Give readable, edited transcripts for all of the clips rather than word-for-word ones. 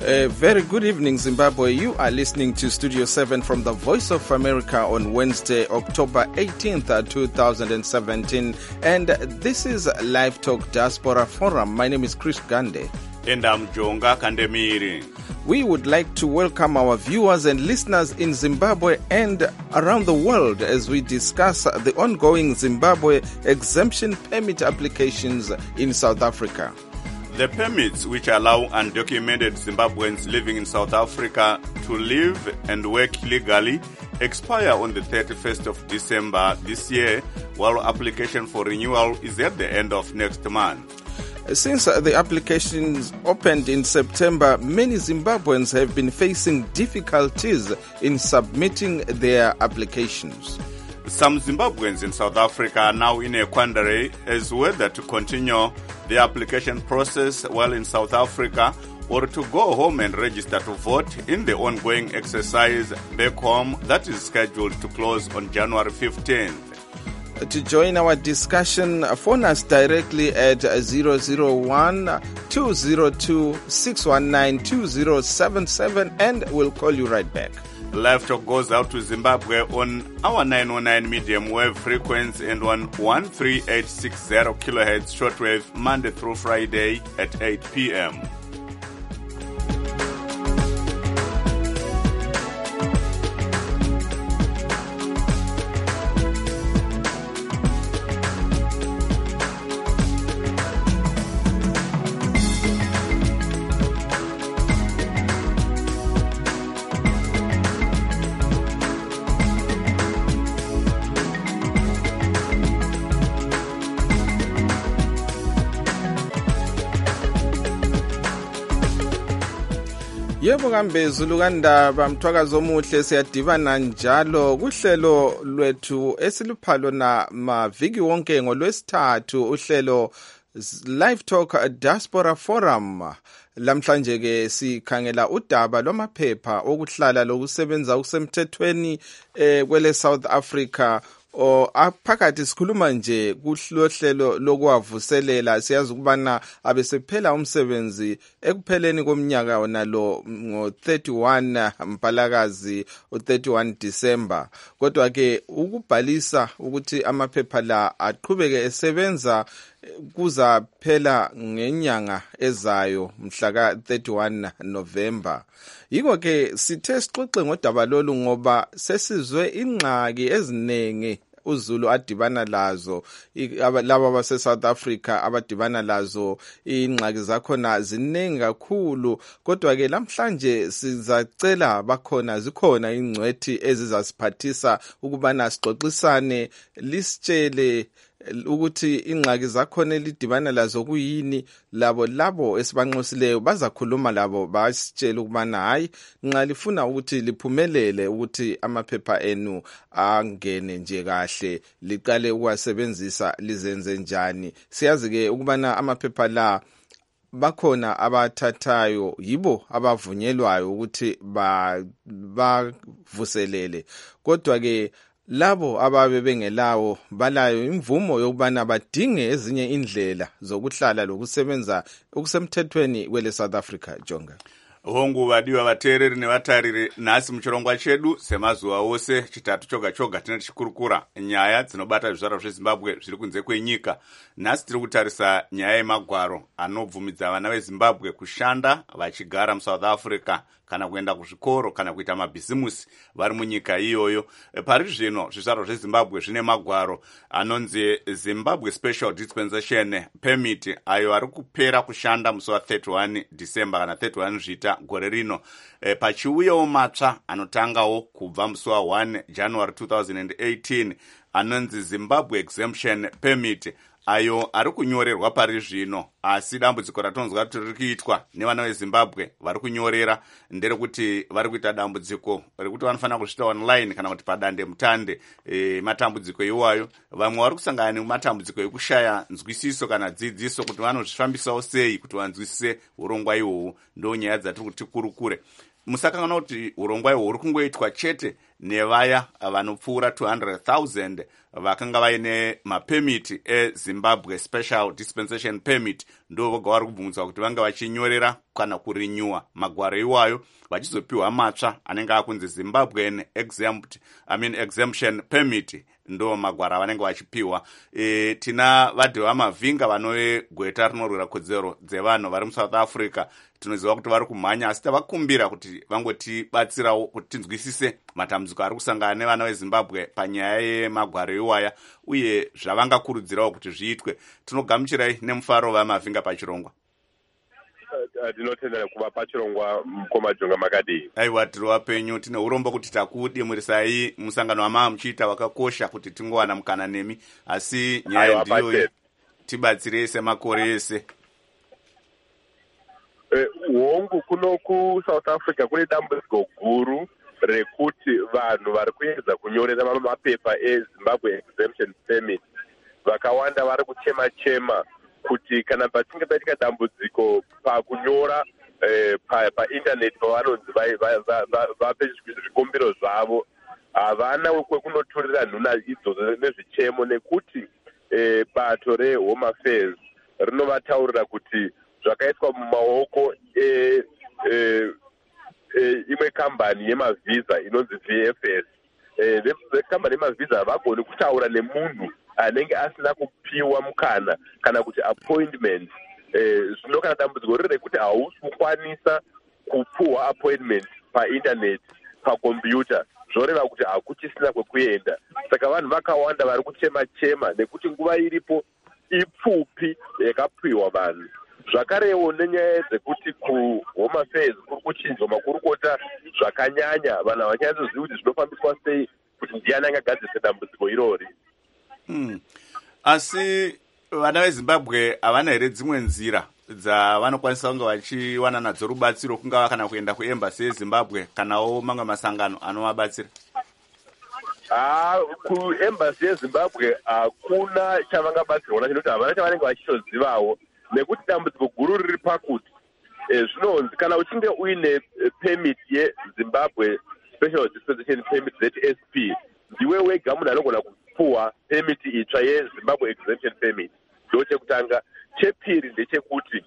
A very good evening, Zimbabwe. You are listening to Studio 7 from the Voice of America on Wednesday, October 18th, 2017. And this is Live Talk Diaspora Forum. My name is Chris Gande. And I'm Jonga Kandemiri. We would like to welcome our viewers and listeners in Zimbabwe and around the world as we discuss the ongoing Zimbabwe exemption permit applications in South Africa. The permits which allow undocumented Zimbabweans living in South Africa to live and work legally expire on the 31st of December this year, while application for renewal is at the end of next month. Since the applications opened in September, many Zimbabweans have been facing difficulties in submitting their applications. Some Zimbabweans in South Africa are now in a quandary as whether to continue the application process while in South Africa or to go home and register to vote in the ongoing exercise back home that is scheduled to close on January 15th. To join our discussion, phone us directly at 001-202-619-2077 and we'll call you right back. Live Talk goes out to Zimbabwe on our 909 medium wave frequency and on 13860 kilohertz shortwave Monday through Friday at 8 p.m. Yebo kambe Zulu kandaba mthwakazi omuhle siyadibana njalo kuhlelo lwethu esilupha na maviki wonke ngolwesithathu uhlelo Live Talk Diaspora Forum. Lamhlanje ke sikhangela udaba lwamaphepha okuhlala lokusebenza kusemthethweni kwele South Africa. Phakathi sikhuluma nje kuhlohlelo lokwavuselela siyazi ukubana abesephela umsebenzi ekupheleni komnyaka wona lo ngo31 Mpalakazi u31 December, kodwa ke ukubhalisa ukuthi amaphepha la aqhubeke esebenza kuzaphela ngenyanga ezayo mhla ka31 November. Yiko ke sithe sixoxe ngodaba lolu ngoba sesizwe ingxaki ezinengi uZulu adibana lazo, laba base South Africa abadibana lazo, ingxaki zakhona ziningi kakhulu, kodwa ke namhlanje sizacela zikhona ingcwethi ezizasiphathisa ukubana sixoxisane lisitshele ukuthi ingxaki zakhona elidibana lazo kuyini. Labo esibanxosileyo bazakhuluma labo basitshela ukubana hayi nxa lifuna ukuthi liphumelele ukuthi amaphepha enu angene nje kahle liqale ukuwasebenzisa lizenze njani. Siyazi ke ukubana amaphepha la bakhona abathathayo yibo abavunyelwayo ukuthi bavuselele, kodwa ke labo ababe bengelawo balayo imvumo yokubana badinge ezinye indlela zokuhlala lokusebenza okusemthethweni kwele South Africa. Jonga hongu vadiwa vateereri nevatariri, nhasi muchirongwa chedu semazuva ose chitatu choga choga tinatichikurukura nyaya dzinobata zvizvarwa zveZimbabwe zviri kunze kwenyika. Nhasi tiri kutarisa nyaya yemagwaro anobvumidza vana veZimbabwe kushanda vachigara muSouth Africa kana kuenda kuzvikoro kana kuita mabhizimusi vari munyika iyoyo. Pari zvino zvizvarwa zveZimbabwe zvine magwaro anonzi Zimbabwe Special Dispensation Permit ayo ari kupera kushanda musi wa31 December kana 31 Zvita gore rino. Pachiuyewo matsva anotangawo kubva musi wa1 January 2018 anonzi Zimbabwe Exemption Permit ayo ari kunyorerwa pari zvino, asi dambudziko ratonzwa kuti riri kuitwa nevana veZimbabwe vari kunyorera nderekuti vari kuita dambudziko rekuti vanofanira kuzviita online kana kuti padande mutande. Matambudziko iwayo vamwe vari kusangana nematambudziko ekushaya nzwisiso kana dzidziso kuti vanozvifambisawo sei kuti vanzwisise urongwa ihwohwu. Ndo nyaya dzatiri kuti kurukure. Musakangana kuti urongwa ihwohwu uri kungoitwa chete nevaya vanopfuura 200,000 vakanga vaine mapemiti eZimbabwe special dispensation permit ndo voga vari kubvumidzwa kuti vanga vachinyorera kana kurinyuwa magwaro iwayo vachizopiwa matsva anenge akunzi Zimbabwean exemption permit ndo magwaro avanenge vachipiwa. Tina vadhi vamavhinga vanove gweta rinorwira kodzero dzevanhu vari muSouth Africa. Tinoziva kuti vari kumhanya asi tavakumbira kuti vangotibatsirawo kuti tinzwisise matambudziko ari kusangana nevana veZimbabwe panyaya yemagwaro iwaya uye zvavangakurudzirawo kuti zviitwe. Tinogamuchirai nemufaro vamavhinga pachirongwa. Tinotendera kuva pachirongwa mukoma jonga makadii. Aiwa, tiri wapenyu. Tine urombo kuti takudimurisai musangano wamava muchiita wakakosha kuti tingowana mukana nemi, asi nyaya ndiyo tibatsirei semakore ese. Hongu kuno kuSouth Africa kune dambudziko guru rekuti vanhu vari kuedza kunyorera mapepa eZimbabwe exemption permit vakawanda vari kuchema kuti kana pachinge paitika dambudziko pakunyora paindaneti pavanonzi vape zvikumbiro zvavo havana kwekunotorera nhuna idzodzo nezvichemo nekuti bato reHome Affairs rinovataurira kuti zvakaitwa mumaoko imwe kambani yemavhiza inonzi VFS. Kambani yemavhiza havagoni kutaura nemunhu anenge asina kupiwa mukana kana kuti appointment. Zvino kana dambudziko riri rekuti hausi kukwanisa kupuwa appointment paindaneti pakombiyuta zvoreva kuti hakuchisina kwekuenda. Saka vanhu vakawanda vari kuchema nekuti nguva iripo ipfupi yakapiwa vanhu. Zvakarewo nenyaya dzekuti kuHome Affairs kuri kuchinjwa makurukota zvakanyanya, vanhu havanyatsoziva kuti zvinofambiswa sei kuti ndiani angagadzirisa dambudziko irori. Asi vana veZimbabwe havana here dzimwe nzira dzavanokwanisa kunge vachiwana nadzo rubatsiro, kungava kana kuenda kuembassy yeZimbabwe kanawo mamwe masangano anovabatsira? Kuembassy yeZimbabwe hakuna chavangabatsirwa nacho, nekuti havana chavanenge vachitozivawo, nekuti dambudziko guru riri pakuti zvinonzi kana uchinge uine permit yeZimbabwe special dispensation permit ZSP ndiwe wega munhu anogona kupuwa permit itsva yeZimbabwe exemption permit. Ndo chekutanga. Chepiri ndechekuti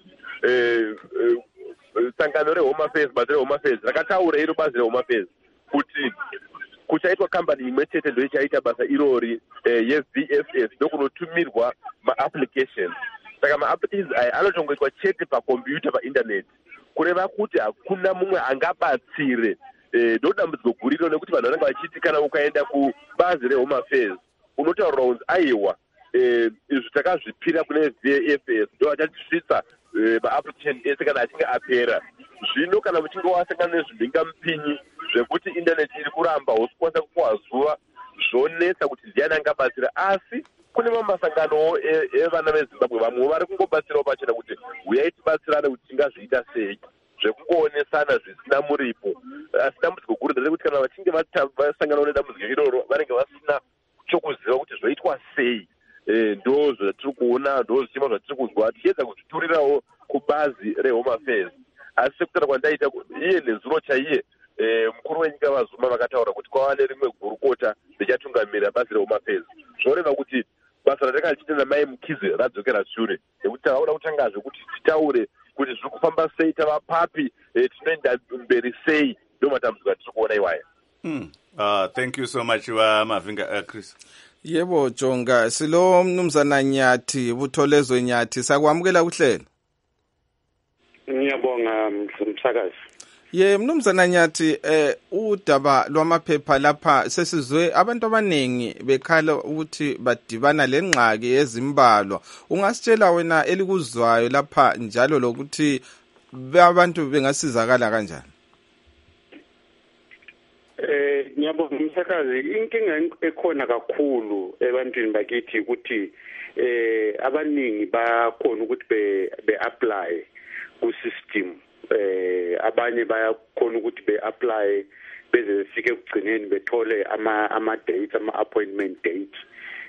sangano reHome Affairs, bazi reHome Affairs rakataura iro bazi reHome Affairs kuti kuchaitwa kambani imwe chete ndo ichaita basa irori yeVFS ndokunotumirwa maapplications. Saka maapplications aya anotongoitwa chete pakombiyuta paindaneti, kureva kuti hakuna mumwe angabatsire. Ndo dambudziko guriro nekuti vanhu vanenge vachiti kana ukaenda kubazi reHome Affairs unotaurira kunzi aiwa izvi takazvipira kune VFS ndo achatisvitsa maapplication ese kana achinge apera. Zvino kana muchinge wasangana nezvimhingamupinyi zvekuti indaneti iri kuramba hausi kukwanisa kupuwa zuva, zvonetsa kuti ndiani angabatsira. Asi kune mamwe masanganowo evana veZimbabwe vamwe vari kungobatsirawo pachena kuti uyai tibatsirane kuti tingazviita sei, zvekungoonesana zvisina muripo. Asi dambudziko guru nderekuti kana vachinge vasanganawo nedambudziko iroro vanenge vasina chokuziva kuti zvoitwa sei. Ndo zvatiri kuona, ndo zvichima zvatiri kuzwa tichiedza kuzviturirawo kubazi reHome Affairs. Asi sekutara kwandaita iye nezuro chaiye mukuru wenyika vaZuma vakataura kuti kwava nerimwe gurukota richatungamirira bazi reHome Affairs. Zvoreva kuti basa ratakachita namai Mkhize radzokera shure, nekuti tavaona kutangazve kuti titaure kuti zviri kufamba sei, tavapapi, tinoenda mberi sei. Ndo matambudziko atiri kuona iwaya. Thank you so much Mavhinga. Chris. Yebo Jonga, silo mnumzana Nyathi, Butholezwe Nyathi, sakwamukela kuhlelo. Ngiyabonga msakazi. Mnumzana Nyathi, udaba lwamaphepha lapha sesizwe abantu abanengi bekhala ukuthi badibana lengxaki ezimbalwa. Ungasitshela wena elikuzwayo lapha njalo lokuthi abantu bengasizakala kanjani? Ngiyabonga msakazi, inkinga ekhona kakhulu ebantwini bakithi ukuthi abaningi bakhona ukuthi be-apply ku-system, abanye bayakhona ukuthi be-apply beze befike ekugcineni bethole ama-dates, ama-appointment dates.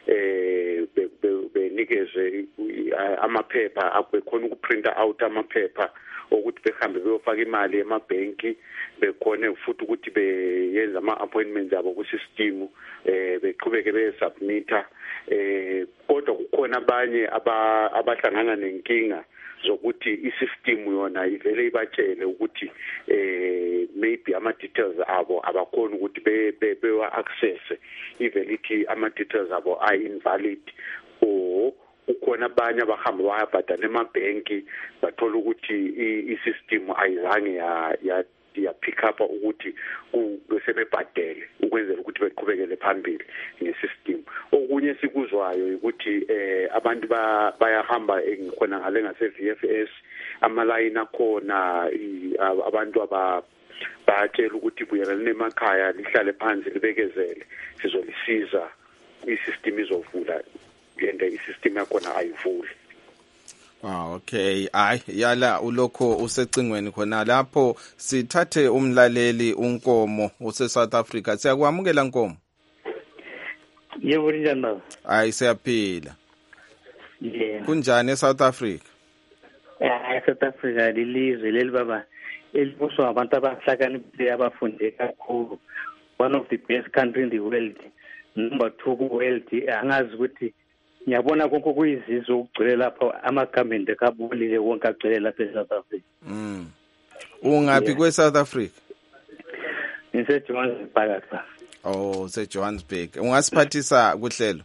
benikezwe amaphepha abekhona ukuprinta out amaphepha ukuthi behambe beyofaka imali emabhenki bekhone futhi ukuthi beyenza ama-appointments abo ku-system beqhubeke beyesubmitha kodwa kukhona abanye abahlangana nenkinga zokuthi i-system yona ivele ibatshele ukuthi maybe ama-details abo abakhona ukuthi bewa-access ivele ithi ama-details abo are-invalid or ukhona abanye abahamba bayabhadala emabhenki bathola ukuthi i-system ayizange pick up ukuthi sebebhadele ukwenzela ukuthi beqhubekele phambili nge-system. Okunye sikuzwayo ukuthi abantu bayahamba khona ngale ngase-VFS amalayini akhona abantu bayatshela ukuthi buyelani emakhaya lihlale phansi libekezele sizolisiza i-system izovula and i-system yakhona ayivuli. Okay, yala ulokho usecingweni khona lapho sithathe umlaleli uNkomo use-South Africa. Siyakwamukela Nkomo. Yebo njani? Siyaphila. Yeah. Kunjani eSouth Africa? South Africa lilizwe leli baba elibuswa abantu abahlakaniphile abafunde kakhulu. One of the best country in the world. Number 2 ku-world. Angazi ukuthi ngiyabona konke kuyizizwe ukugcwele lapha amagamende ekabulile wonke agcwele lapha eSouth Africa. Ungaphi kweSouth Africa? NgiseJohannesburg phakathi. seJohannesburg. Ungasiphathisa kuhlelo?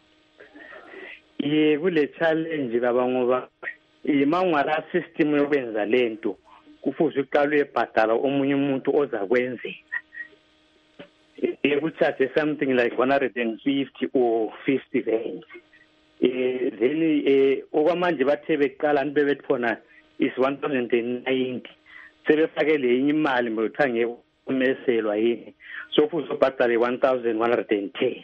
Kule challenge baba ngoba imangwala system yokwenza lento kufuze uqale uyebhadala omunye umuntu ozakwenzela. Kucharge something like 150 or 50 rand. Then okwamanje bathe beqala nibebethi khona is 1090 sebefakele imali mothange umeselwa yini so kufuze ubhadale 1110.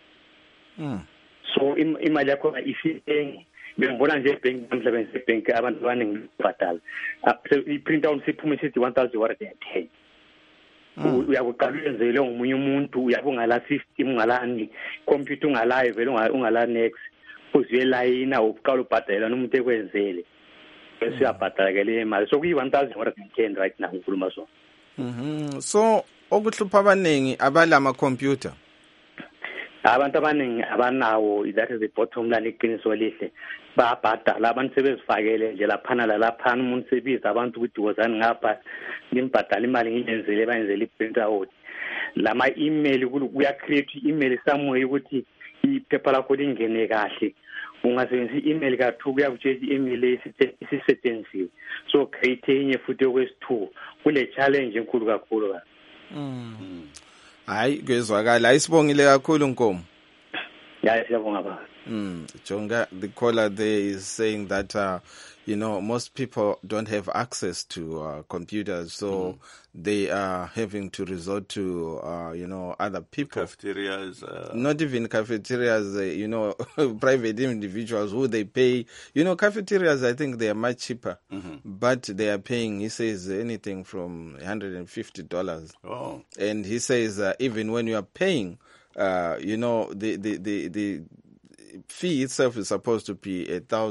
So imali yakho ifike ngibona nje bank namhlanje bank abantu abaningi bhadala i-print out siphume sithi 1110. Uyakuqala uyenzele ngomunye umuntu uyabungala system ungalani computer ungalayo vele ungala next uziyelayina uqala ubhadala nomuntu ekwenzele bese uyabhadala ke le mali so kuyi 1110 right now ngikhuluma so. So okuhlupha abaningi abalama computer abantu abaningi abanawo that is the bottom line iqiniso lihle babhadala abantu sebezifakele nje laphana laphana umuntu sebiza abantu ukuthi wozani ngapha nimbhadala imali ngiyenzele bayenzele i-print out lama email kuya create email somewhere ukuthi iphepha lakho lingene kahle ungasebenzisa i-email ka2 kuyakutshela i-email isisetshenzisiwe so create enye futhi okwesi2 kule challenge enkulu kakhulu ka. Hayi kwezwakala ayisibongile kakhulu Nkomo. Yeah, siyabonga baba. Jonga, the caller there is saying that most people don't have access to computers, so they are having to resort to other people. Cafeterias. Not even cafeterias, private individuals who they pay. Cafeterias, I think they are much cheaper, but they are paying, he says, anything from $150. Oh. And he says even when you are paying, the fee itself is supposed to be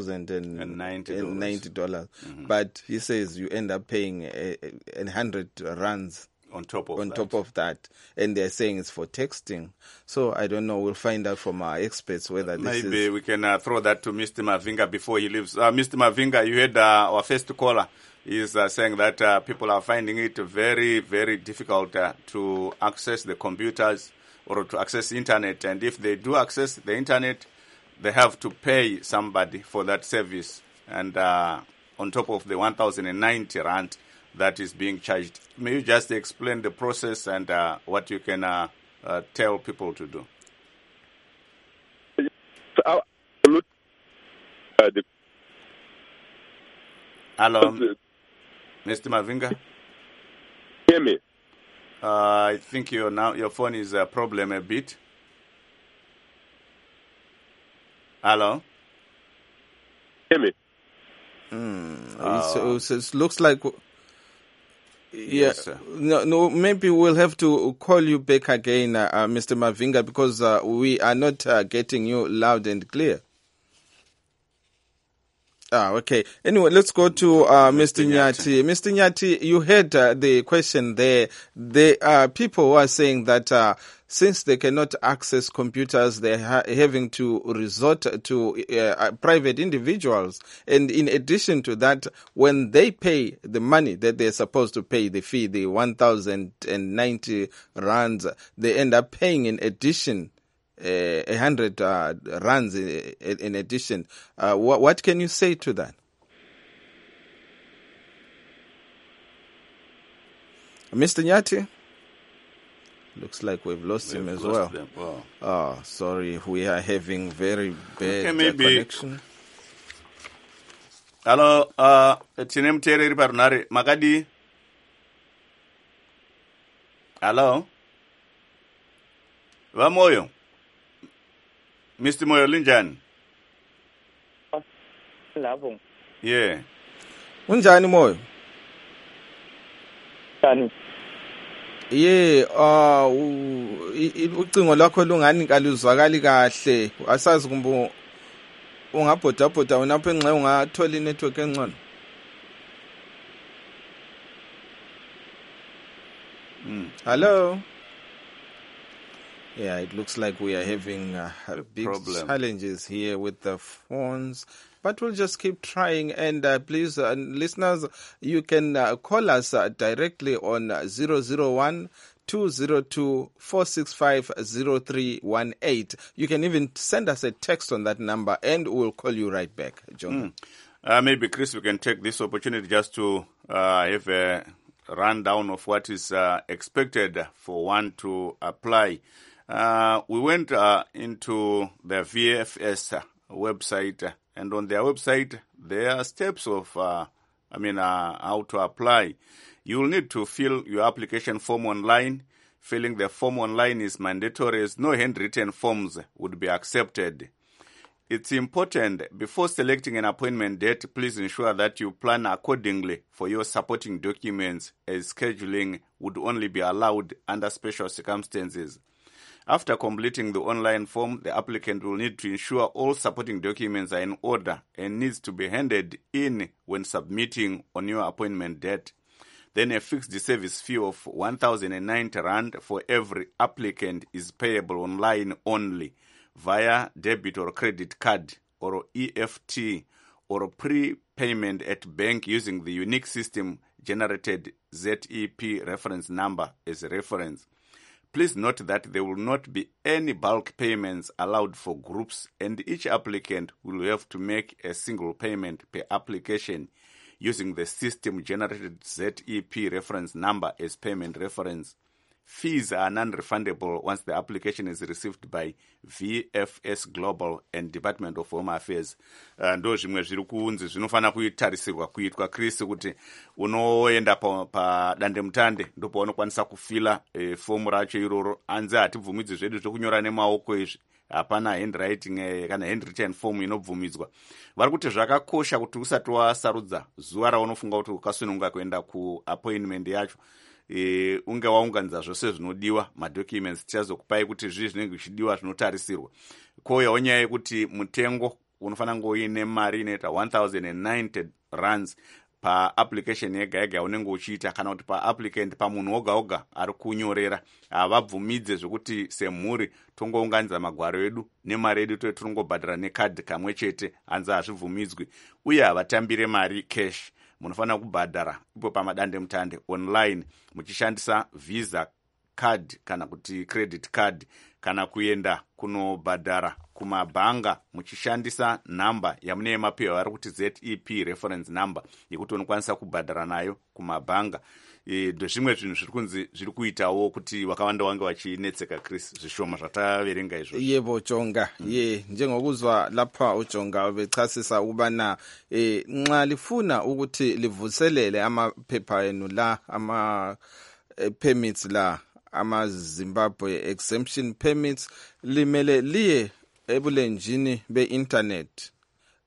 $1,090, but he says you end up paying 100 rands on top of that, and they're saying it's for texting. So I don't know. We'll find out from our experts whether this maybe we can throw that to Mr. Mavinga before he leaves. Mr. Mavinga, you heard our first caller is saying that people are finding it very, very difficult to access the computers or to access the internet, and if they do access the internet, they have to pay somebody for that service, and on top of the 1,090 rand that is being charged. May you just explain the process and what you can tell people to do? Hello, Mr. Mavinga? Hear me? I think your phone is a problem a bit. Hello? Hear me? It looks like Yes, sir. No, maybe we'll have to call you back again, Mr. Mavinga, because we are not getting you loud and clear. Okay. Anyway, let's go to Mr. Nyati. Mr. Nyati, you heard the question there. There are people who are saying that since they cannot access computers, they're having to resort to private individuals. And in addition to that, when they pay the money that they're supposed to pay, the fee, the 1,090 rands, they end up paying in addition 100 rands in addition. What can you say to that? Mr. Nyati? Looks like we've lost him as well. Wow. Oh, sorry. We are having very bad connection. Hello, tine muteereri parunare makadi. Hello? Vamoyo? Mr. Moyo linjani? Lapho. Yeah. Unjani Moyo? Tani. Ucingo lwakho lungani kaluzwakali kahle. Asazi kumbe ungabhoda unapho enxa ungathola inetwork engcono. Hello? Yeah, it looks like we are having big challenges here with the phones. But we'll just keep trying. And please, listeners, you can call us directly on 001-202-465-0318. You can even send us a text on that number and we'll call you right back. John. Maybe, Chris, we can take this opportunity just to have a rundown of what is expected for one to apply. We went into the VFS website, and on their website, there are steps of, how to apply. You will need to fill your application form online. Filling the form online is mandatory, as no handwritten forms would be accepted. It's important, before selecting an appointment date, please ensure that you plan accordingly for your supporting documents, as scheduling would only be allowed under special circumstances. After completing the online form, the applicant will need to ensure all supporting documents are in order and needs to be handed in when submitting on your appointment date. Then a fixed service fee of 1,090 rand for every applicant is payable online only via debit or credit card or EFT or prepayment at bank using the unique system generated ZEP reference number as a reference. Please note that there will not be any bulk payments allowed for groups, and each applicant will have to make a single payment per application using the system-generated ZEP reference number as payment reference. Fees are non-refundable once the application is received by VFS Global and Department of Home Affairs. Ndo zvimwe zviri kunzi zvinofana kuitarisirwa kuitwa Chris kuti unoenda pa dande mutande ndipo unokwanisa kufila fomu racho iroro. Anze hatibvumidzi zvedu zvokunyora nemaoko izvi. Hapana handwriting kana handwritten form inobvumidzwa. Vari kuti zvakakosha kuti usati wasarudza zuva raunofunga kuti ukasununga kuenda kuappointment yacho, unge waunganidza zvose zvinodiwa, madocuments tichazokupai kuti zvii zvinenge zvichidiwa zvinotarisirwa. Kouyawo nyaya yekuti mutengo unofana kunge uine mari inoita 1,090 rands paapplication yega yega yaunenge uchiita, kana kuti paapplicant pamunhu oga oga ari kunyorera. Havabvumidze zvokuti semhuri tongounganidza magwaro edu nemari edu totingobhadhara nekadhi kamwe chete. Hanzi hazvibvumidzwi, uye havatambire mari cash. Munofana kubhadhara ipo pamadande mutande online muchishandisa visa card kana kuti credit card, kana kuenda kunobhadhara kumabhanga muchishandisa namba yamunee mapewa ari kuti ZEP reference number yekuti unokwanisa kubhadhara nayo kumabhanga. Ndezvimwe zvinhu zviri kunzi zviri kuitawo kuti vakawanda wange vachinetseka Chris, zvishoma zvataverenga izvo. Yebo Jonga, njengokuzwa lapha uJonga ubechasisa ukubana nxa lifuna ukuthi livuselele amaphepha enu la ama permits la ama Zimbabwe exemption permits, limele liye ebulenjini be-internet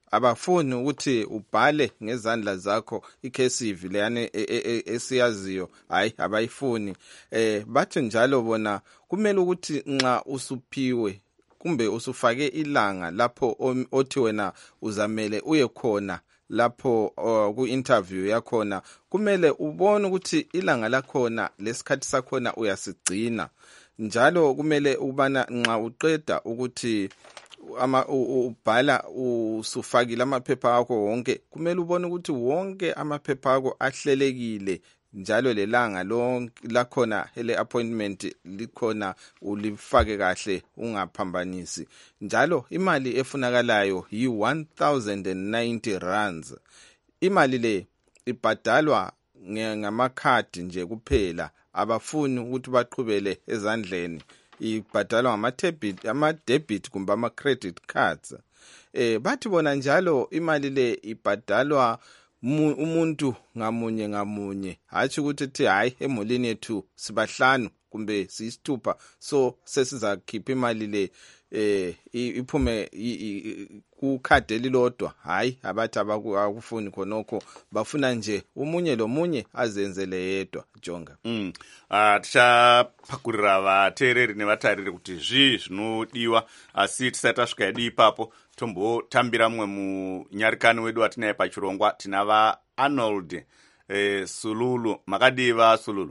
abafuni ukuthi ubhale ngezandla zakho ikhesivi leyani esiyaziyo, hayi abayifuni. Bathi njalo bona kumele ukuthi nxa usuphiwe kumbe usufake ilanga lapho othi wena uzamele uye khona lapho ku-interview yakhona, kumele ubone ukuthi ilanga lakhona lesikhathi sakhona uyasigcina. Njalo kumele ubana nxa uqeda ukuthi ubhala usufakile amaphepha akho wonke, kumele ubone ukuthi wonke amaphepha akho ahlelekile, njalo lelanga lakhona ele appointment likhona ulifake kahle ungaphambanisi. Njalo imali efunakalayo yi-1090 rands. Imali le ibhadalwa ngamakhadi nje kuphela, abafuni ukuthi baqhubele ezandleni, ibhadalwa ama-debit kumbe ama-credit cards. Bathi bona njalo imali le ibhadalwa umuntu ngamunye ngamunye, hatshi ukuthi hayi emulini yethu sibahlanu kumbe siyisithupha so sesizakhipha imali le iphume kukhadi elilodwa. Hayi, abathi abakufuni khonokho, bafuna nje umunye lomunye azenzele yedwa. Jonga. Tichaphakurira vateereri nevatariri kuti zvinodiwa, asi tisati tasvika edu ipapo tombotambira mumwe munyarikani wedu watinaye pachirongwa. tina vaArnold Sululu. Makadiva Sululu?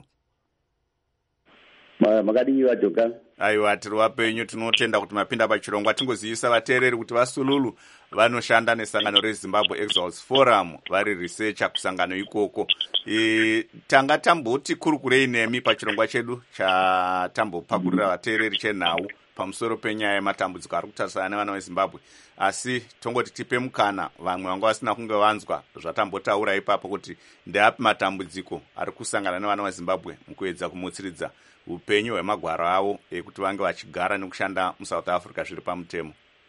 Makadiva Joka. Aiwa, tiri wapenyu, tinotenda kuti mapinda pachirongwa. Tingozivisa vateereri kuti vaSululu vanoshanda nesangano reZimbabwe Exiles Forum, vari researcher kusangano ikoko. Tanga tamboti kurukurei nemi pachirongwa chedu chatambopakurira vateereri chenhau pamusoro penyaya yematambudziko ari kutarisana nevana veZimbabwe. Asi tongoti tipe mukana vamwe vanga vasina kunge vanzwa zvatambotaura ipapo kuti ndeapi matambudziko ari kusangana nevana veZimbabwe mukuedza kumutsiridza upenyu hwemagwaro avo ekuti vange vachigara nekushanda muSouth Africa zviri pamutemo.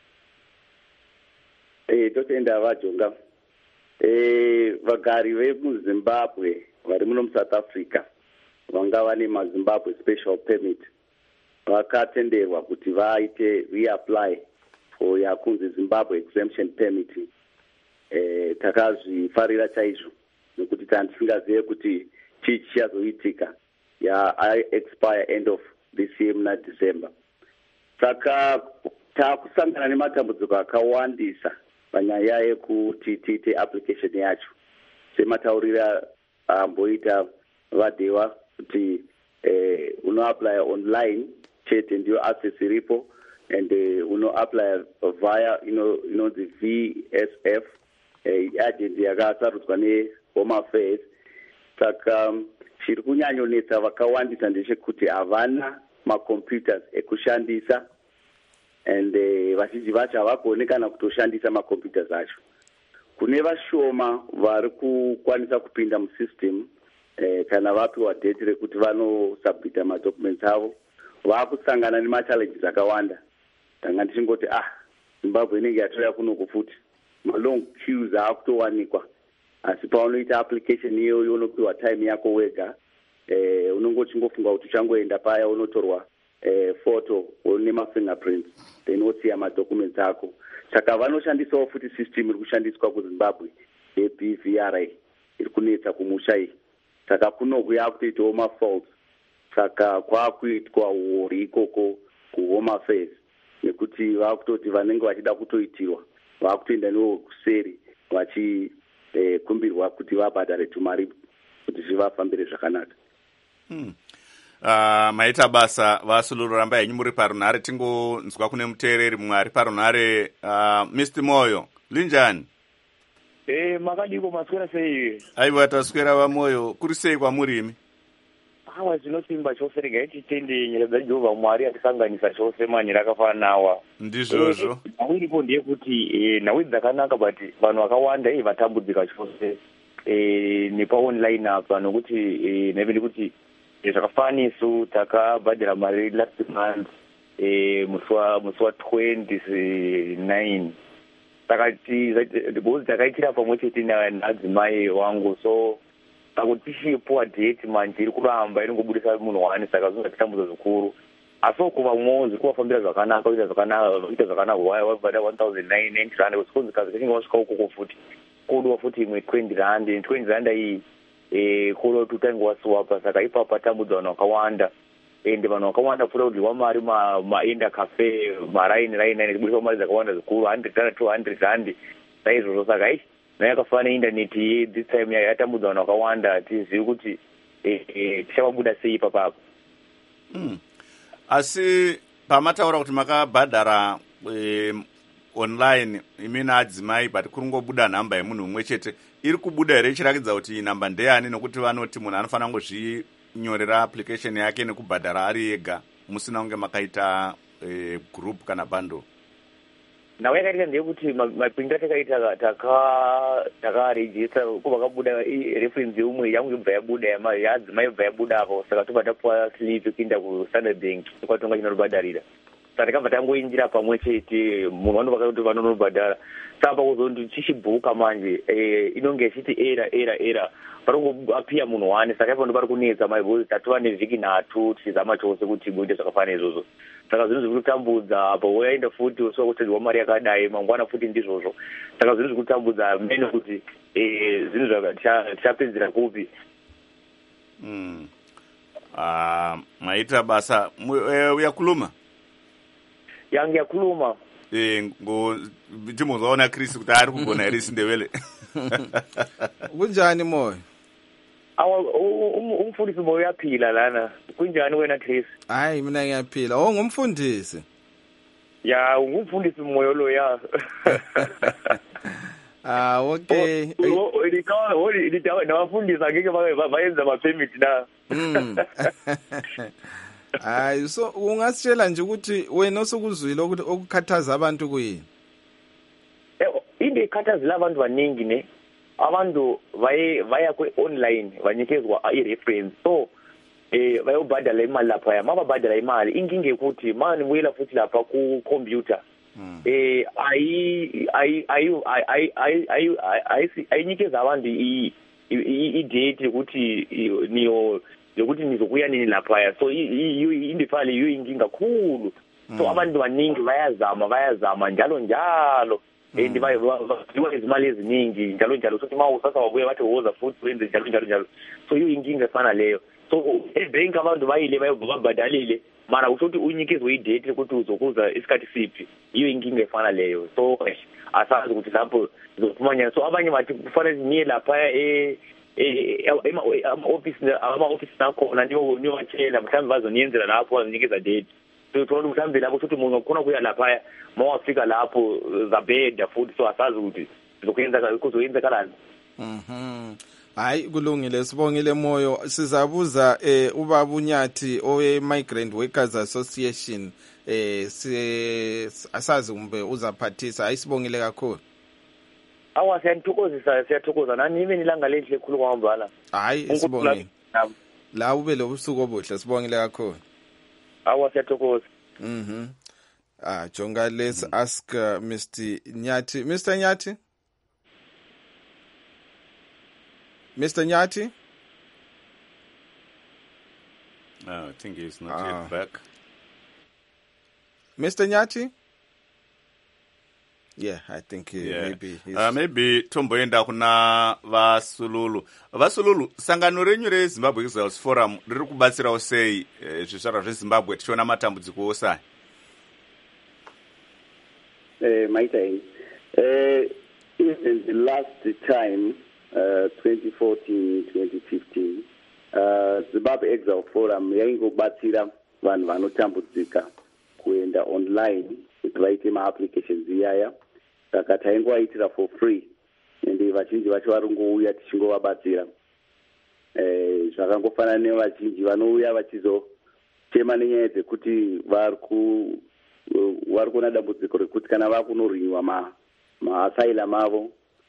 Totenda vaJonga. Vagari vemuZimbabwe vari muno muSouth Africa vanga vane maZimbabwe special permit vakatenderwa kuti vaite reapply for yakunzi Zimbabwe exemption permit. Takazvifarira chaizvo nekuti tisingazive kuti chii chichazoitika. Expire end of this year muna December. Saka takusangana nematambudziko akawandisa panyaya yekuti tiite application yacho. Semataurira amboita vadewa kuti unoapply online chete ndio access iripo, and unoapply via inonzi VSF agency yakasarudzwa neHome Affairs. Saka chiri kunyanyonetsa vakawandisa ndechekuti havana macomputers ekushandisa, and vazhinji vacho havagoni kana kutoshandisa macomputers acho. Kune vashoma vari kukwanisa kupinda musystem kana vapiwa date rekuti vanosubmita madocuments avo, vakusangana nemachallenges akawanda. Tanga ndichingoti Zimbabwe inenge yatora kunoku futi malong queues aakutowanikwa, asi paunoita application iyoyo unopiwa time yako wega. Unongochingofunga kuti uchangoenda paya unotorwa photo nemafingerprints then wotsiya madocuments ako. Saka vanoshandisawo futi system iri kushandiswa kuZimbabwe yeBVRA iri kunetsa kumusha iyi. Saka kunoku yakutoitawo mafaults. Saka kwakuitwa uori ikoko kuHome Affairs nekuti vakutoti vanenge vachida kutoitirwa vakutoenda newo kuseri vachikumbirwa kuti vabhadhare tumari kuti zvivafambire zvakanaka. Maita basa vaSululu, ramba henyu muri parunhare. Tingonzwa kune muteereri mumwe ari parunhare. Mr. Moyo, linjani? Makadiko maswera sei? Aiwa, taswera vaMoyo. Kuri sei kwamuri imi? Zvinosimba chose, regai titende nyaya dzaJehovha Mwari atisanganisa chose manyira akafanana nawa. Ndizvozvo. Nhau iripo ndeyekuti nhau dzakanaka, but vanhu vakawanda vatambudzika chose nepaonline apa, nokuti neve ndikuti zvakafananisu takabhadhira mari last month musi wa29. Takaitira pamwe chete nadzimai wangu, so pakuti tishipuwa date manje iri kuramba iringobudisa munhu wani, saka zvinotitambudza zvikuru. asi kuva mwozi kuvafambira zvakanaka kuita zvakanaka wabhadha 1990 rand usikunzi kazi kachinge wasvika ukoko futi koduwa futi imwe 20 rand 20 rand iyi kodo kuti utange wasiwapa saka ipapo patambudza vanhu vakawanda ende vanhu vakawanda futa kudyiwa mari maenda cafe maraini kubudisa mari dzakawanda zikuru 100 rand 200 rand saizvozvo saka nayo yakafanana neindaneti this time yatambudza vanhu vakawanda hatizivi kuti tichavabuda sei ipapapo. Asi pamataura kuti makabhadhara online imini adzimai but kuringobuda nhamba yemunhu umwe chete iri kubuda here ichirakidza kuti nhamba ndeyani nokuti vanoti munhu anofanira kungozvinyorera application yake nekubhadhara ari ega musina kunge makaita group kana bundle? Nawe yakaitika ndeyekuti mapindu atakaita takarejista kubva kabuda reference yeumwe yangu yobva yabuda yadzimai yobva yabuda apo saka tobva tapuwa slip kuenda kuStandard Bank tokwatonga chinorobhadharira saka takabva tangoinjira pamwe chete munhu vanobva kuti vanonobhadhara saka pakuzonti tichibhuka manje inonge ichiti era paringoapiya munhu wane saka ipo ndo pari kunetsa maibhoti tatova nevhiki 3 tichizama chose kuti muite zvakafanira izvozvo saka zvinhu zviri kutambudza apo woyaenda futi usiwa kutedzwa mari yakadai mangwana futi ndizvozvo saka zvinhu zviri kutambudza mene kuti zvinhu tichapedzera kupi. Maita basa uyakhuluma yange yakhuluma timuzaona Chris kuti ari kugona here isindebele kunjani moyo? Umfundisi moyo uyaphila lana. Kunjani wena Chris? Hayi mina ngiyaphila. Ngumfundisi. Ya ungumfundisi moyo lo ya. Okay. Nabafundisa ngeke bayenza ama-permit na. Hayi so ungasitshela nje ukuthi wena osukuzwile ukuthi okukhathaza abantu kuyini? Into ekhathazile abantu baningi ne. Abantu vaya kwe-online vanikezwa i-reference so vayobhadala imali lapha mababhadala imali inkinga ekuthi mani buyela futhi lapha ku-computer ayinikeza abantu i-date yokuthi yokuthi nizokuya nini laphaya so indifale iyo inkinga khulu so abantu baningi bayazama njalo and vaiwa izimali eziningi njalo sokuthi ma usasa wabuya bathi woza futhi wenze njalo so iyo inkinga efana leyo so ebank abantu bayile babhadalile mara usokuthi unikezwe idate ukuthi uzokuza isikhathi siphi iyo inkinga efana leyo so asazi ukuthi lapho zophumanya so abanye bathi kufanele niye lapha ama-office nakhona niyobatshela mhlawumbe bazoniyenzela lapho bazonikeza date thola mhlawumbe lapho futhi umuntu ukhona kuya lapha mawafika lapho zabheda futhi so asazi ukuthi kuzoyenzakalani. Hayi kulungile sibongile moyo sizabuza ubaba uNyathi owe-Migrant Workers Association asazi kumbe uzaphathisa hayi sibongile kakhulu. Awa siyathokoza nani ibe nilanga lenhle khulu kwamambala. Hayi sibongile la ube lo busuku obuhle sibongile kakhulu. Awa siyathokoza. Jonga, let's ask Mr. Nyati. Mr. Nyati? Mr. Nyati? I think he's not yet back. Mr. Nyati? Yeah, I think maybe he's... maybe tomboenda kuna Vasululu. Sangano renyu reZimbabwe Exile Forum riri kubatsirawo sei zvizvarwa zveZimbabwe tichiona matambudziko osai? Maita even the last time 2014 2015 Zimbabwe Exile Forum yaingobatsira vanhu vanotambudzika kuenda online kuti vaite ma-applications iyaya saka taingovaitira for free ende vazhinji vacho varongouya tichingovabatsira zvakangofanana nevazhinji vanouya vachizotema nenyaya dzekuti vari kuona dambudziko rekuti kana vakunoriniwa maasylum avo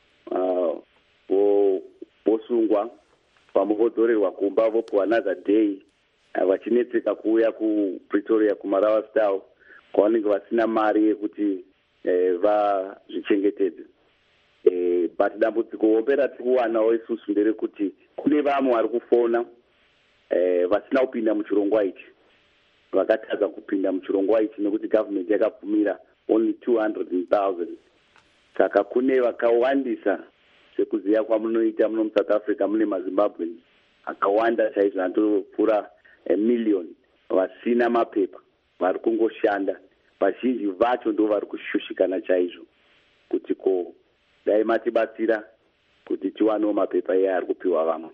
vosungwa pamwe vodzoserwa kumba vopiwa another day vachinetseka kuuya kuPretoria kuMarawa kwavanenge vasina mari yekuti vazvichengetedze but dambudziko hombe ratiri kuwanawo isusu nderekuti kune vamwe vari kufona vasina kupinda muchirongwa ichi vakatadza kupinda muchirongwa ichi nekuti government yakabvumira only 200,000. Saka kune vakawandisa sekuziva kwamunoita muno muSouth Africa mune maZimbabweans akawanda chaizvo andopfuura 1 million vasina mapepa vari kungoshanda. Vazhinji vacho ndo vari kushushikana chaizvo kuti ko dai matibatsira kuti tiwanewo mapepa ari kupiwa vamwe.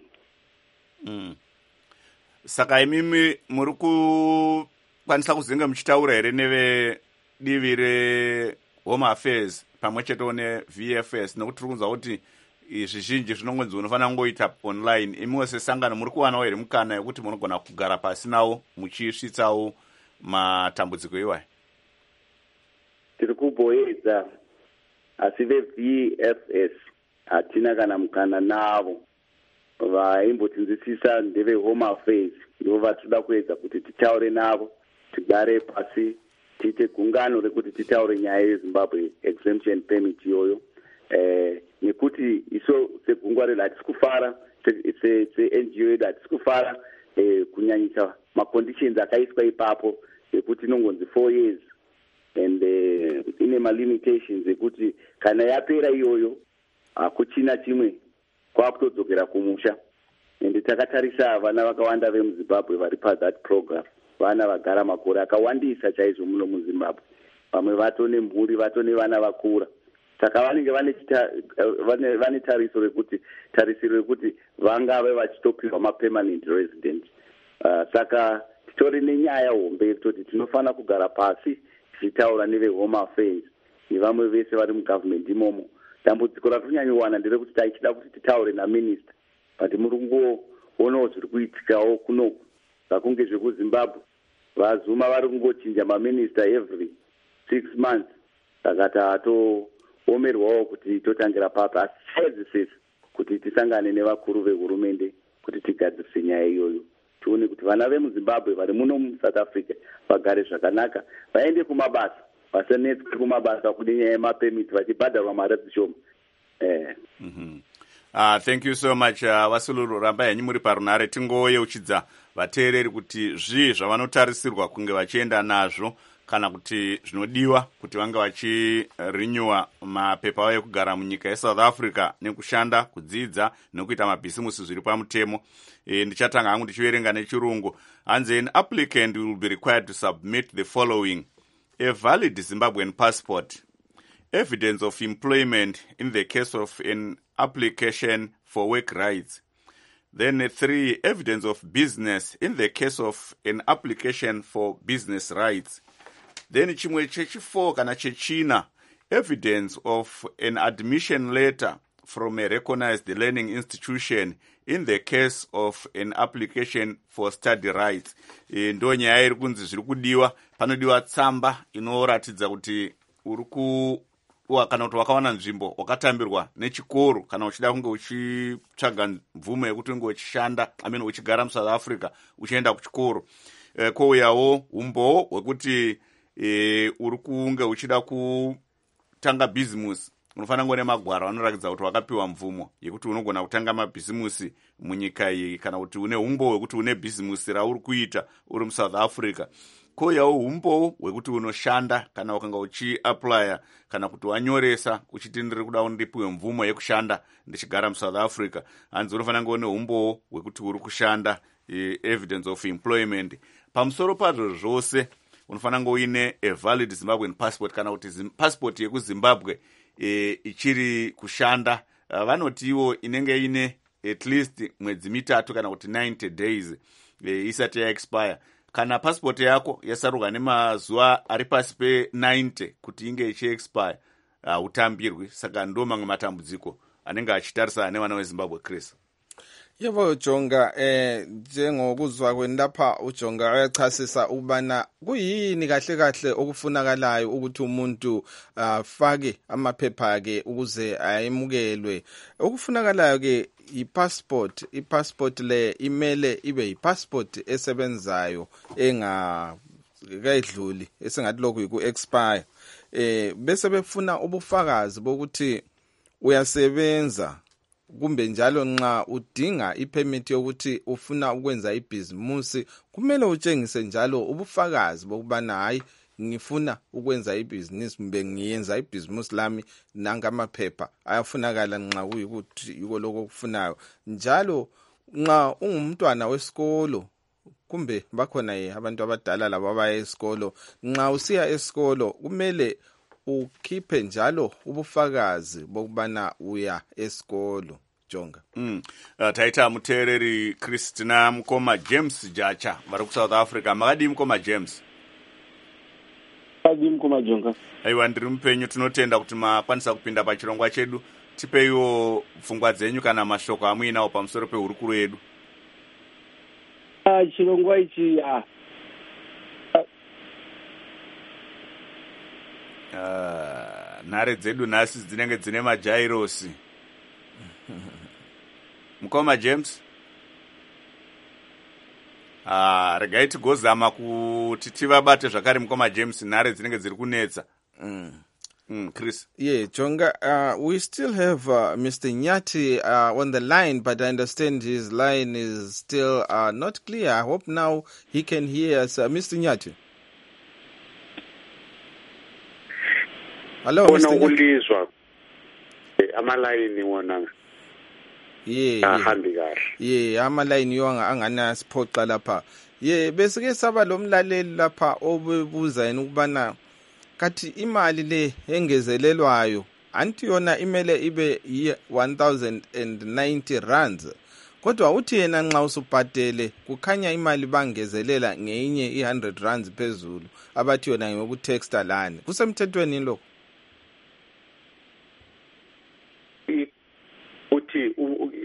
Saka imimi muri kukwanisa kuzinga muchitaura here nevedivi reHome Affairs pamwe chetewo neVFS, nekuti tiri kunzwa kuti zvizhinji zvinongonzi unofanira kungoita online. Imiwo sesangano muri kuwanawo here mukana yekuti munogona kugara pasi nawo muchisvitsawo matambudziko iwayo? Tiri kuboedza, asi veVFS hatina kana mukana navo. Vaimbotinzwisisa ndeveHome Affairs ndo vatinoda kuedza kuti titaure navo, tigare pasi, tiite gungano rekuti titaure nyaya yeZimbabwe exemption permit iyoyo. Nekuti iso segungwa redu hatisi kufara, se-NGO yedu hatisi kufara kunyanyisa maconditions akaiswa ipapo ekuti inongonzi 4 years and ine malimitations ekuti kana yapera iyoyo hakuchina chimwe kwakutodzokera kumusha. Ende takatarisa vana vakawanda vemuZimbabwe vari pathat program, vana vagara makore akawandisa chaizvo muno muZimbabwe. Vamwe vatone mhuri, vatone vana vakura. Saka vanenge vane tarisiro rekuti vangave vachitopiwa mapermanent resident. Saka titori nenyaya hombe yekutoti tinofana kugara pasi tichitaura neveHome Affairs nevamwe vese vari mugovernment imomo. Dambudziko ratonyanyowanda nderekuti taichida kuti titaure naminister, but muri kungoonawo zviri kuitikawo kunoku zvakunge zvekuZimbabwe. VaZuma vari kungochinja maminista every 6 months. Saka tatoomerwawo kuti totangira papi, asi chaedzisisa kuti tisangane nevakuru vehurumende kuti tigadzirise nyaya iyoyo, tione kuti vana vemuZimbabwe vari muno muSouth Africa vagare zvakanaka, vaende kumabasa, vasanetswe kumabasa kune nyaya yemapemiti vachibhadharwa mari dzishoma. Thank you so much Vasululu. Ramba henyu muri parunhare, tingoyeuchidza vateereri kuti zvii zvavanotarisirwa kunge vachienda nazvo kana kuti zvinodiwa kuti vange vachirenewa mapepa avo ekugara munyika yeSouth Africa nekushanda, kudzidza nekuita mabhisimusi zviri pamutemo. Ndichatanga hangu ndichiverenga nechirungu. Hanzi, an applicant will be required to submit the following: a valid Zimbabwean passport, evidence of employment in the case of an application for work rights. Then 3, evidence of business in the case of an application for business rights. Then chimwe chechi4 kana chechina, evidence of an admission letter from a recognized learning institution in the case of an application for study rights. Ndo nyaya iri kunzi zviri kudiwa, panodiwa tsamba inoratidza kuti uri kana kuti wakawana nzvimbo wakatambirwa nechikoro kana uchida kunge uchitsvaga mvumo yekuti unge uchishanda, uchigara muSouth Africa uchienda kuchikoro. Kouyawo umbowo hwekuti uri kunge uchida kutanga bhizimusi, unofanira kunge nemagwaro anoratidza kuti wakapiwa mvumo yekuti unogona kutanga mabhizimusi munyika iyi, kana kuti une umbo hwekuti une bhizimusi rauri kuita uri muSouth Africa. Kouyawo umbowo hwekuti unoshanda kana ukanga uchiaplya kana kuti wanyoresa uchiti ndiri kuda ndipiwe mvumo yekushanda ndichigara muSouth Africa. Hanzi unofanira kunge une umbowo hwekuti uri kushanda, evidence of employment. Pamusoro pazvo zvose unofanira kunge uine a valid Zimbabwean passport kana kuti passport yekuZimbabwe ichiri kushanda. Vanoti iwo inenge ine at least mwedzi 3 kana kuti 90 days isati yaexpire. Kana passport yako yasaruka nemazuva ari pasi pe90 kuti inge ichiexpire, utambirwi. Saka ndo mamwe matambudziko anenge achitarisana nevana veZimbabwe. Chris, yebo uJonga, njengokuzwa kwendapha uJonga uyachasisa ukubana kuyini kahle kahle okufunakalayo ukuthi umuntu afake amaphepha ke ukuze ayemukelwe. Okufunakalayo ke i-passport. I-passport le imele ibe i-passport esebenzayo engakayidluli, esingathi lokhu yiku-expire. Bese befuna ubufakazi bokuthi uyasebenza kumbe njalo nxa udinga ipermit yokuthi ufuna ukwenza ibhizimusi kumele utshengise njalo ubufakazi bokubana hayi ngifuna ukwenza ibhizinisi kumbe ngiyenza ibhizimusi lami nangamaphepha ayafunakala nxa kuyikuthi yiko lokho okufunayo. Njalo nxa ungumntwana wesikolo kumbe bakhona abantu abadala labo abaya esikolo, nxa usiya esikolo kumele ukhiphe njalo ubufakazi bokubana uya esikolo. Jonga. Taita mutereri Christina Mukoma James Jacha vari South Africa. Makadi Mukoma James? Mukoma Jonga. Aiwa, ndiri mupenyu, tinotenda kuti makwanisa kupinda pachirongwa chedu. Tipeiwo pfungwa dzenyu kana mashoko amuinawo pamusoro pehurukuro yedu. Chirongwa ichi nhare dzedu nhasi dzinenge dzine majairosi. Mukoma James? Regai tigozama kuti tivabate zvakare Mukoma James, nhare dzinenge dziri kunetsa. Chris. Yeah, Jonga, we still have Mr. Nyati on the line, but I understand his line is still not clear. I hope now he can hear us. Mr. Nyati. Hello, Mr. Nyati. Amalayini wona. Yeah, amalayini yonga angana siphoqa lapha. Yeah, besike saba lo mlaleli lapha obubuza yena ukubana kathi imali le engezelelwayo anti yona imele ibe 1090 rands, kodwa uthi yena nxa usubhadele kukhanya imali bangezelela ngeenye 100 rands phezulu abathi yona ngokutexta lani. Kusemthethweni lo? Uthi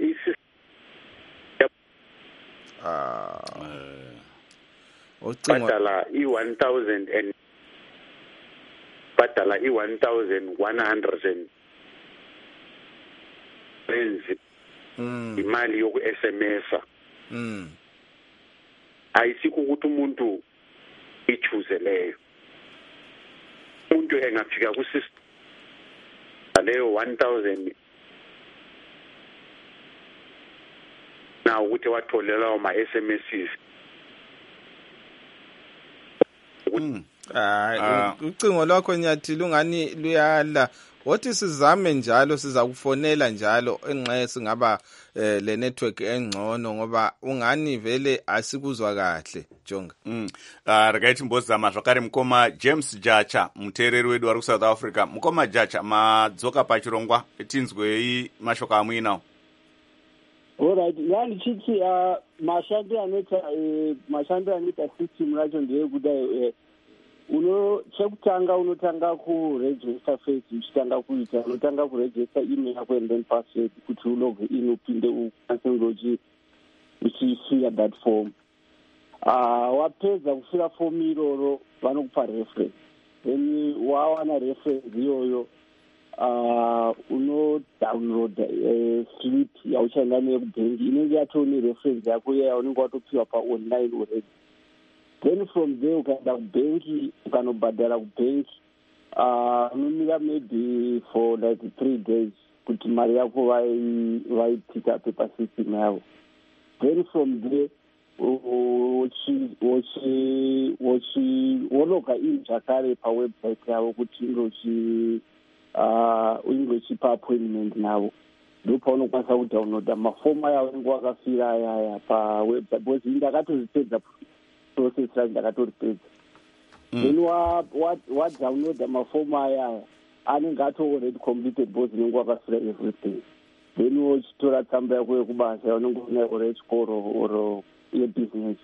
badala i-1000 badala i-1100 benzi imali yoku-SMS ayisikho ukuthi umuntu ichuzeleyo. Umuntu engafika ku-system leyo 1000 na ukuthi watholela ama-SMSs. Ucingo lwakho Nyathi lungani luyala. Wothi sizame njalo, siza kufonela njalo enxe singaba le network engcono ngoba ungani vele asikuzwa kahle. Jonga. Regaiti mbozama zvakare Mukoma James Jacha, mutereri wedu vari South Africa. Mukoma Jacha, madzoka pachirongwa tinzwei mashoko amuinawo. Alright, yani chichi mashandi anoita system racho ndeyekuti chekutanga unotanga kuregister first, uchitanga kuita unotanga kuregister email yako and then password kuti ulog in upinde ukwanise uchifila that form. Wapedza kufila form iroro vanokupa reference, then wawana reference iyoyo unodownload slip yauchaenda neyo kubhengi inenge yatone reference yako iya yaunenge watopiwa paonline already. Then from there ukaenda kubhengi ukanobhadhara kubhengi unomira maybe for like 3 days kuti mari yako vaipika up pasystem yavo. Then from there wologa in zvakare pawebsite yavo kuti unge uchipa appointment navo, ndopaunokwanisa kudownloada mafomu aya unenge wakafira ayaya pawebsite, because ndakatozvipedza process racho ndakatoripedza. Then wadownloada mafomu ayaya anenge already completed because unenge wakafira everything. Then uchitora tsamba yako yekubasa yaunenge unayo yechikoro or yebusiness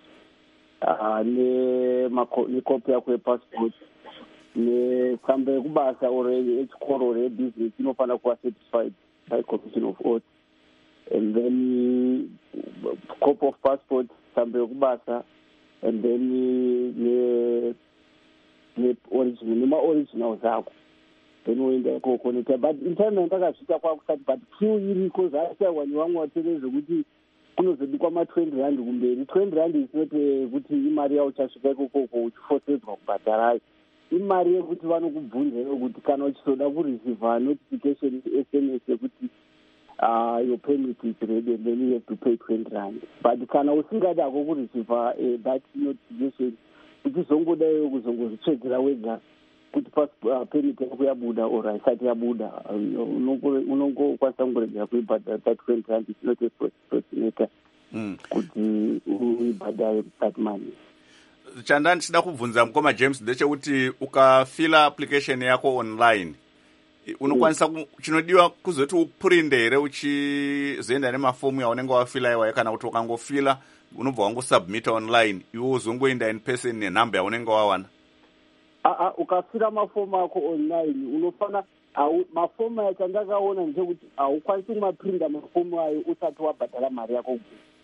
nekopi yako yepassport netsamba yekubasa or yechikoro or yebusiness inofanira kuva certified by Commission of Oath, and then copy of passport, tsamba yekubasa, and then nema-original zako. Then uenda kokonekta, but in time ndakazvita kwakusati, but few iriko zvasiyarwa nevamwe vatere zvekuti kunozodikwa ma20 rand kumberi. 20 rand is not kuti imari yauchasvika ikokoko uchifotsedzwa kubhadharayo. Imari yekuti vanokubvunza kuti kana uchizoda kureceiva notification SMS yekuti your permit is ready, and then you have to pay 20 rand. But kana usingada kureceive that notification, uchizongodayo kuzongozichedzera wega kuti permit yako yabuda or haisati yabuda, unongokwanisa kungoregera kuibhadhara that 20 rand. It's not a procrastinator kuti uibhadhare that money. Chanda ndichida kubvunza mukoma James ndechekuti ukafila application yako online unokwanisa chinodiwa kuzoti uprinde here uchizoenda nemafomu yaunenge wafila kana kuti ukangofila unobva wangosubmita online iwe uzongoenda in person nenhamba yaunenge wawana. Ukafila mafomu ako online unofana mafomu yachandakaona ndechekuti haukwanisi kumaprinda mafomu ayo usati wabhadhara mari yako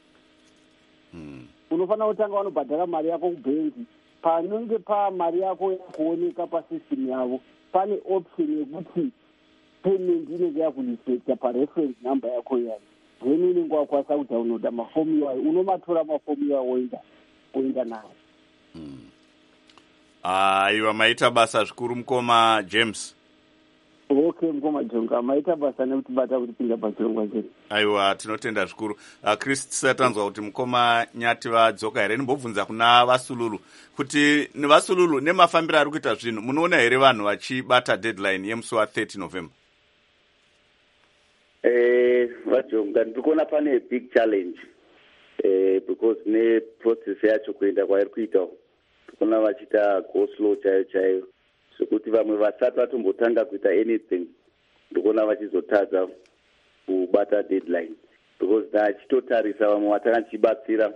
unofana kutanga wanobhadhara mari yako kubhengi. Panenge mari yako yakuoneka pasystem yavo pane option yekuti payment inenge yakureflecta pareference number yako yayo, then unenge wakwanisa kudownloada mafomu iwayo, unomatora mafomu iwayo woenda nawo. Aiwa, maita basa zvikuru mukoma James. Okay, mukoma Jonga, maita basa nekutibata kuti pinda pachirongwa chedu. Aiwa, tinotenda zvikuru. Chris satanzwa kuti mukoma Nyati vadzoka here. Ndimbobvunza kuna Vasululu kuti nevasululu nemafambiro ari kuita zvinhu munoona here vanhu vachibata deadline yemusi wa30 November? Vajonga ndikuona pane big challenge because neprocess yacho kuenda kwairi kuita ndikuona vachita go slow chaiyo sekuti vamwe vasati vatombotanga kuita anything ndikuona vachizotadza kubata deadline because ndachitotarisa vamwe vatanga chibatsira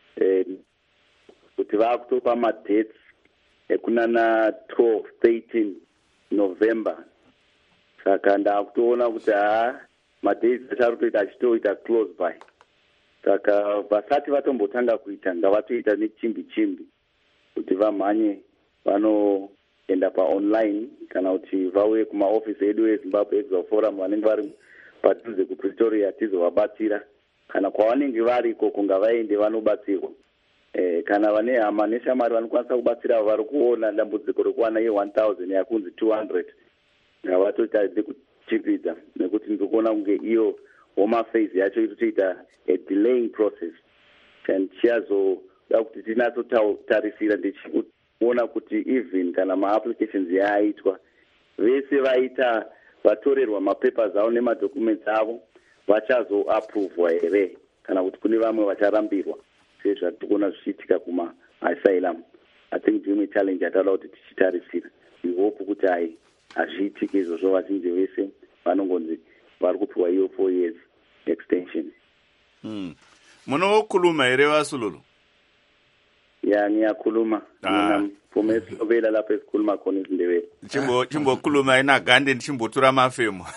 kuti vakutopa madates ekunana 12 13 November. Saka ndakutoona kuti madates achatoita achitoita close by. Saka vasati vatombotanga kuita ngavatoita nechimbi kuti vamhanye vanoenda paonline kana kuti vauye kumaofisi edu eZimbabwe Exile Forum vanenge vari padhuze kuPretoria tizovabatsira, kana kwavanenge variko kunga vaende vanobatsirwa. Kana vane hama neshamari vanokwanisa kubatsira vari kuona dambudziko rekuwana ye1000 yakunzi 200 ngavatotadze kuchipidza, nekuti ndikuona kunge iyo home phase yacho itoita a delaying process. Chichazoda kuti tinatsotarisira ndechikuona kuti even kana ma-applications yaaitwa vese vaita vatorerwa mapapers avo nemadocuments avo vachazoappruvwa here kana kuti kune vamwe vacharambirwa sezvatikuona zvichiitika kuma-asylum. I think ndimwe challenge ataura kuti tichitarisira. We hope kuti hazviitike izvozvo, vazhinji vese vanongonzi vari kupiwa iyo 4 years extension. Munokhuluma here Vasululu? Ya, niyakhuluma. Mina pomeslovela lapho esikhuluma khona isiNdebele. Chimbokhuluma inagande ndichimbotura mafemo.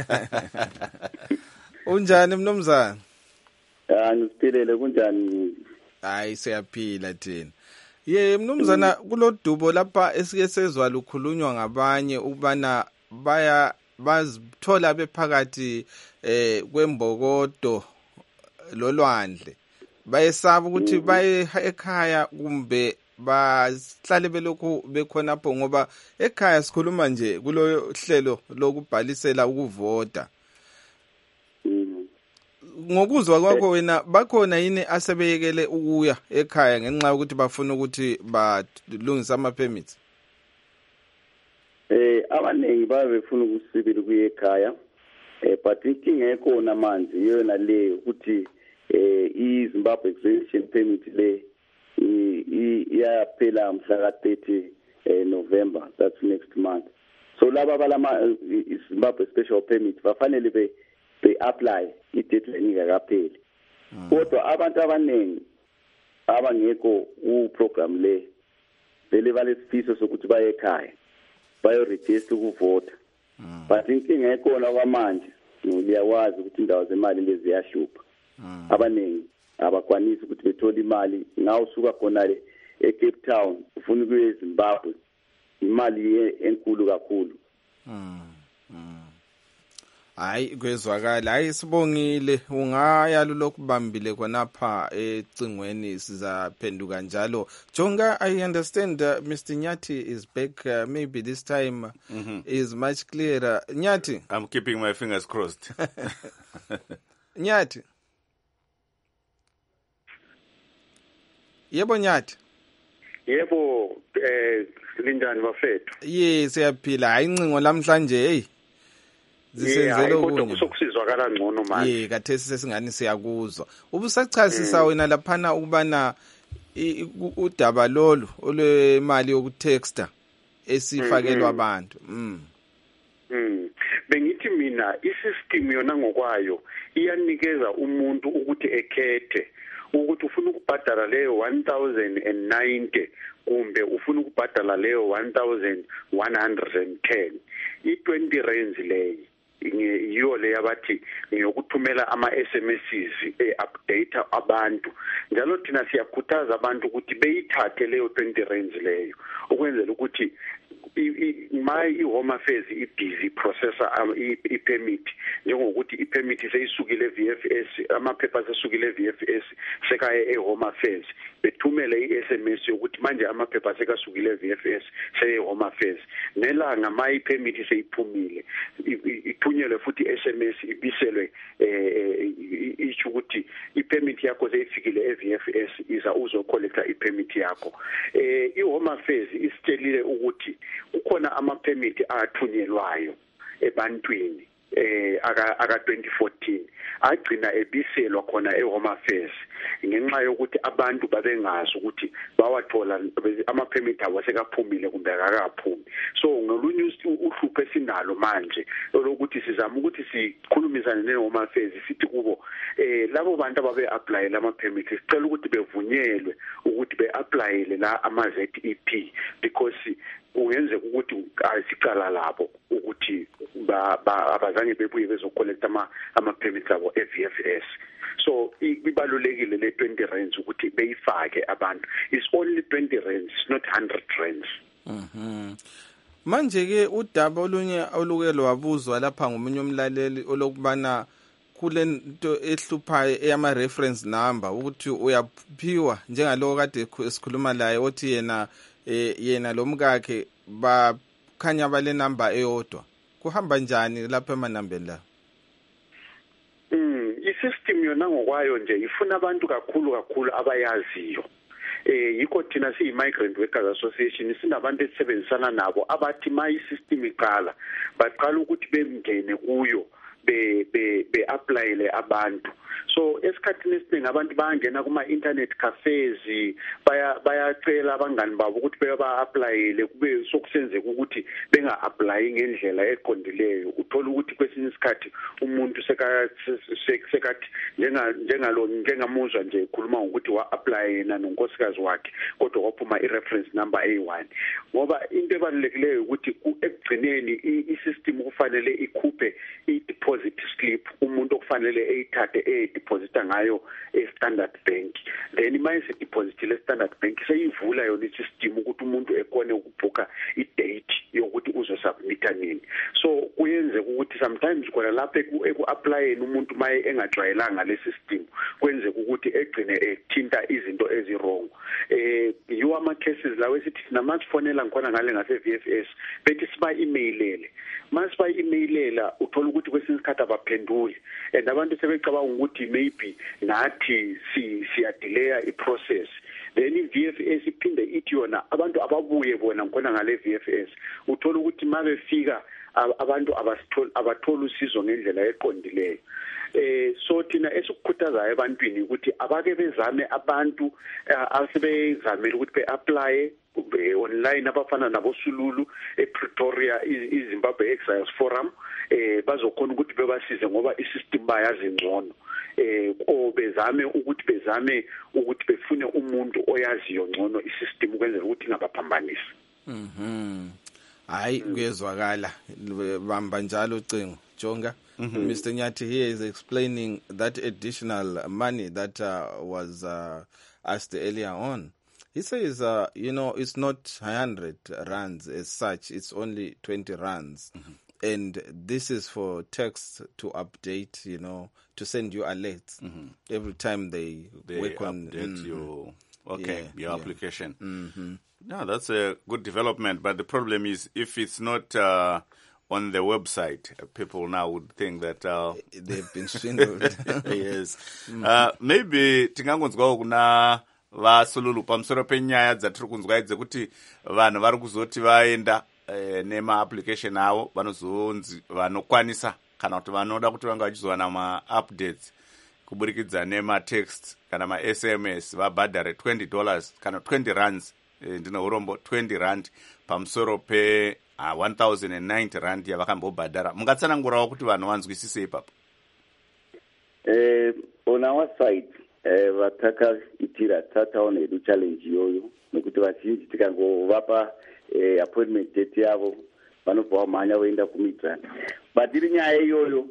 Unjani mnumzana? Ngisiphelele kunjani? Hayi siyaphila thina. Mnumzana, kulodubo lapha esike sezwa lukhulunywa ngabanye ukubana bazithola bephakathi kwembokodo lolwandle, bayesaba ukuthi baye ekhaya kumbe bahlale belokhu bekhonapho, ngoba ekhaya sikhuluma nje kulo hlelo lokubhalisela ukuvota. Ngokuzwa kwakho wena, bakhona yini asebeyekele ukuya ekhaya ngenxa yokuthi bafuna ukuthi balungise ama-permits? Abaningi babefuna ukusibila ukuya ekhaya, but inkinga ekhona manje iyona leyo ukuthi i-Zimbabwe Extension Permit le iyaphela mhla ka-30 November, that's next month. So laba Zimbabwe Special Permit bafanele be-apply i-deadline ingakapheli. Kodwa abantu abaningi abangekho ku-program le vele balesifiso sokuthi baye ekhaya bayoregister ukuvota. But inkinga ekhona kwamanje liyawazi ukuthi indawo zemali lezi ziyashupha. Abaningi abakwanisi ukuthi bethole imali ngawusuka khona le eCape Town ufuna ukuya eZimbabwe, imali enkulu kakhulu. Hayi kwezwakala, hayi sibongile, ungaya lokubambile khonapha ecingweni sizaphenduka njalo. Jonga, I understand Mr. Nyati is back, maybe this time is much clearer. Nyati, I'm keeping my fingers crossed. Nyati. Yebo Nyati. Yebo, linjani bafethu? Yes, siyaphila. Hayi incingo lamhlanje hey. Zisenzele okunye. Kodwa kusokuzwakala ngcono manje. Kathesi sesingani siyakuzwa. Ubusachasisa wena laphana ukubana udaba lolu olwemali yokutexta esifakelwa abantu. Bengithi mina isystem yona ngokwayo iyanikeza umuntu ukuthi ekhethe ukuthi ufuna ukubhadala leyo 1090 kumbe ufuna ukubhadala leyo 1110. I20 rands leyi yiyo le yabathi ngiyokuthumela ama-SMSs update abantu. Njalo thina siyakhuthaza abantu ukuthi beyithathe leyo 20 rands leyo ukwenzela ukuthi i-Home Affairs i-busy processor i-permit njengokuthi i-permit seyisukile VFS, amaphepha sesukile VFS sekaye e-Home Affairs, bethumele i-SMS yokuthi manje amaphepha sekasukile VFS seye-Home Affairs. Nelanga ma i-permit seyiphumile ithunyelwe futhi i-SMS ibiselwe isho ukuthi i-permit yakho seyifikile e-VFS iza uzocollecta i-permit yakho. I-Home Affairs isitshelile ukuthi kukhona ama-permit athunyelwayo ebantwini aka 2014 agcina ebiselwa khona e-Home Affairs ngenxa yokuthi abantu babengazi ukuthi bawathola ama-permit abo sekaphumile kumbe akakaphumi. So ngolunye uhlupho esinalo manje lokuthi sizama ukuthi sikhulumisane ne-Home Affairs sithi kubo labo bantu ababe-applyela ama-permit sicela ukuthi bevunyelwe ukuthi be-applyele la ama-ZEP because kungenzeka ukuthi asicala labo ukuthi abazange bebuye bezocollecta ama-permits abo e-VFS. So ibalulekile le 20 rands ukuthi beyifake abantu. It's only 20 rands, not 100 rands. Manje ke udaba olunye oluke lwabuzwa lapha ngomunye umlaleli olokubana kule nto ehluphayo eyama reference number ukuthi uyaphiwa njengalowo kade esikhuluma laye othi yena lomkakhe bakhanya bale number eyodwa. Kuhamba njani lapha emanambeni la? I-system yona ngokwayo nje ifuna abantu kakhulu abayaziyo. Yikho thina siyi-Migrant Workers Association sinabantu esisebenzisana nabo abathi ma i-system iqala baqala ukuthi bengene kuyo be-applyele abantu. So esikhathini esiningi abantu bayangena kuma-internet cafes bayacela abangani babo ukuthi beba-applyele kube sokusenzeka ukuthi benga-apply ngendlela eqondileyo. Uthola ukuthi kwesinye isikhathi umuntu sekathi njengamuzwa nje ekhuluma ngokuthi wa-apply yena nonkosikazi wakhe kodwa kwaphuma i-reference number A1. Ngoba into ebalulekileyo ukuthi ekugcineni i-system kufanele ikhuphe i-deposit slip umuntu okufanele eyithathe deposita ngayo e-Standard Bank. Then mayise depositile e-Standard Bank seyivula yona i-system ukuthi umuntu ekone ukubhuka i-date yokuthi uzosubmita nini. So kuyenze ukuthi sometimes khona lapha eku-applyeni umuntu maye engajwayelanga le system kwenze ukuthi egcine ethinta izinto ezi-wrong. Yiwo ama-cases lawo esithi sinamazifonela ngikhona ngale ngase-VFS bethi siba-emailele. Masiba i-emailela uthola ukuthi kwesinye isikhathi abaphenduli and abantu sebecabanga ukuthi maybe nathi siyadelaya i-process. Then i-VFS iphinde ithi yona abantu ababuye bona ngikhona ngale VFS uthola ukuthi mabefika abantu abathola usizo ngendlela eqondileyo. So thina esikukhuthazayo ebantwini ukuthi abake bezame abantu asebezamile ukuthi be-apply online abafana nabo Sululu ePretoria iZimbabwe Exiles Forum bazokhona ukuthi bebasize ngoba isystem bayazi ngcono bezame ukuthi befune umuntu oyaziyo ngcono isystem ukwenzela ukuthi ingabaphambanisi. Hayi kuyezwakala bamba njalo ucingo Jonga. Mr. Nyati here is explaining that additional money that was asked earlier on. He says, it's not 100 rands as such. It's only 20 rands. And this is for text to update, to send you alerts every time they work on update your application. Mm-hmm. No, that's a good development. But the problem is, if it's not on the website, people now would think that they've been swindled. Yes. Maybe tingangonzwawo kuna vasululu pamusoro penyaya dzatiri kunzwa dzekuti vanhu vari kuzoti vaenda nema-application avo vanozonzi vanokwanisa kana kuti vanoda kuti vanga vachizowana ma-updates kuburikidza nema-text kana ma-SMS vabhadhare $20 kana 20 rands ndine urombo 20 rand pamusoro pe 1090 rand yavakambobhadhara. Mungatsanangurawo kuti vanhu vanzwisise ipapo. On our side vatakaitira tataona hedu challenge iyoyo nekuti vazhinji tikangovapa appointment date yavo vanobva vamhanya voenda kumidrand, but iri nyaya iyoyo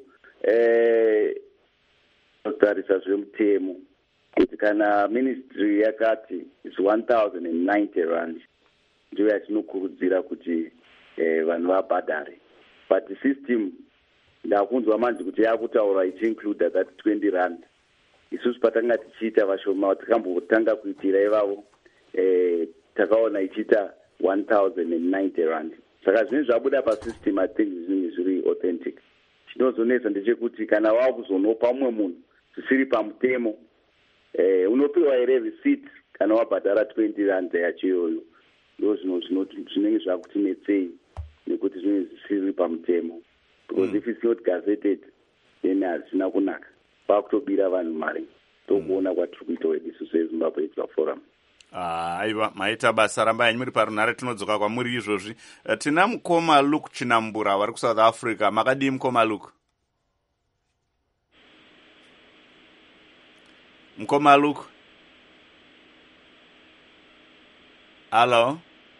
notarisa zvemutemo kuti kana ministry yakati is 1090 rand ndiyo yatinokurudzira kuti vanhu vabhadhare, but the system ndakunzwa manje kuti yakutaura ichiincluda that 20 rand. Isusu patanga tichiita vashoma tikambotanga kuitira ivavo takaona ichiita 1090 rand. Saka zvinhu zvabuda pasystem I think zvinhu zviri authentic. Chinozonetsa ndechekuti kana wakuzonopa mumwe munhu zvisiri pamutemo unopiwa here receipt kana wabhadhara 20 rand yacho iyoyo. Ndo zvinenge zvakutinetsei nekuti zvinhu zvisiri pamutemo, because if it's not gazetted then hazvina kunaka. Pakutobira vanhu mari tokuona kwatiri kuita wedu isusu seZimbabwe Youth Forum. Aiwa, maita basa, rambai muri parunhare, tinodzoka kwamuri izvozvi. Tina mukoma Luke Chinambura vari kuSouth Africa. Makadii mukoma Luke? Mukoma Luke? Hello?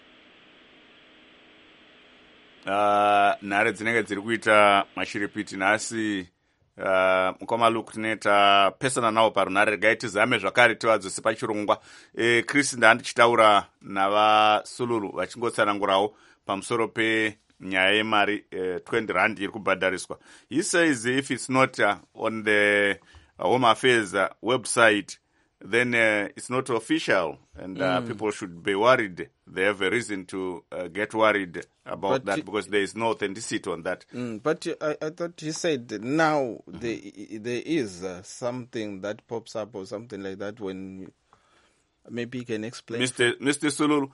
Nhare dzinenge dziri kuita mashiripiti nhasi. Mukoma Luke tineta pesana nawo parunhare, regai tizame zvakare tivadzose pachirongwa. Chris ndandichitaura navasululu vachingotsanangurawo pamusoro penyaya yemari 20 rand iri kubhadhariswa. He says if it's not on the Home Affairs website, then it's not official, and people should be worried. They have a reason to get worried about that because there is no authenticity on that. But I thought you said now there is something that pops up or something like that. When maybe you can explain, Mr. Sululu.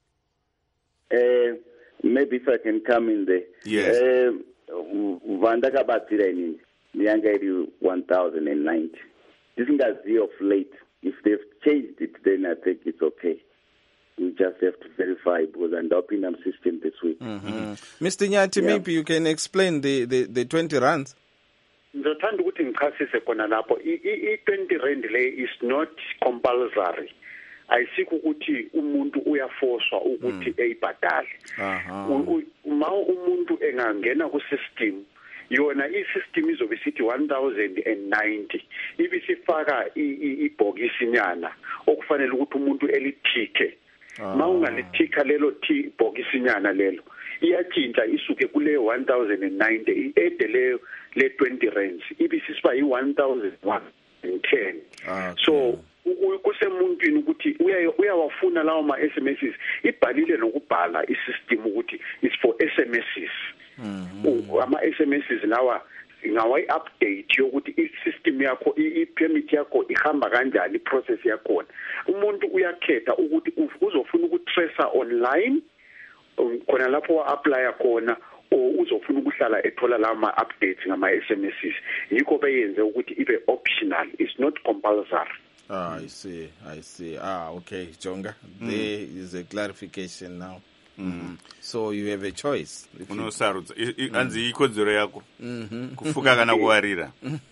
Maybe if I can come in there. Yes. Vandakabatsira inini nyanga iri 1090. Ndisingazivi of late. If they've changed it, then I think it's okay. We just have to verify because I'm opening them system this week. Mr. Nyati, maybe you can explain the 20 rands. Ndothanda ukuthi ngichasise khona lapho i-20 rand le is not compulsory. Ayisiko ukuthi umuntu uyaforcwa ukuthi eyibhadale. Uma umuntu engangena ku system yona i-system izobe sithi 1090 ibisifaka ibhokisi nyana okufanele ukuthi umuntu elithike. Mawungalithika lelo bhokisi nyana lelo iyatshintsha isuke kule 1090 iede le 20 rands ibisisiba i-1010. So kusemuntwini ukuthi uyawafuna lawo ma-SMSs, ibhalile nokubhala isystem ukuthi it's for SMSs. Ama-SMSs lawa ngawayi-update yokuthi i-system yakho, i-permit yakho ihamba kanjani, i-process yakhona. Umuntu uyakhetha ukuthi uzofuna ukutracer online khona lapho wa-applya khona, or uzofuna ukuhlala ethola lawo ma-updates ngama-SMSs. Yikho beyenze ukuthi ibe optional, it's not compulsory. I see. Okay, Jonga. There is a clarification now. So you have a choice. Unosarudza anzi ikodzero yako kufuka kana kuwarira.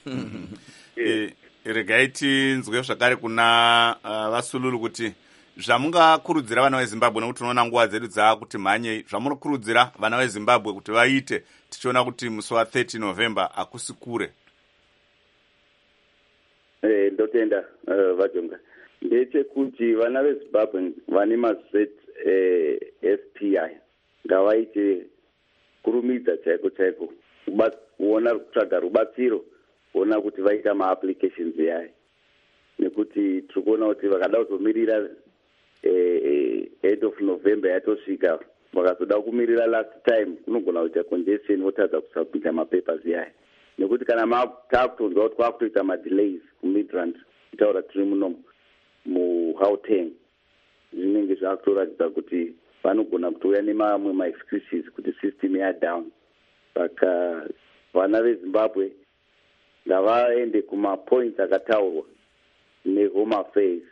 Regai tinzwe zvakare kuna vasululu kuti zvamungakurudzira vana veZimbabwe, nekuti unoona nguva dzedu dzakuti mhanye, zvamunokurudzira vana veZimbabwe kuti vaite tichiona kuti musi wa 30 November akusi kure. Ndotenda vajonga ndechekuti vana veZimbabwe vane SPI ngavaite kurumidza chaiko kuona kutsvaga rubatsiro kuona kuti vaita maapplications yayo, nekuti tiri kuona kuti vakada kuzomirira end of November yatosvika, vakazoda kumirira last time kunogona kuita congestion votadza kusubmita mapapers yayo, nekuti kana takutonzwa kuti kwakutoita madelays kumidrand itaura tiri muno muGauteng, zvinenge zvakutoratidza kuti vanogona kutouya nemamwe maexcuses kuti system yadown. Saka vana veZimbabwe ngavaende kumapoints akataurwa neHome Affairs,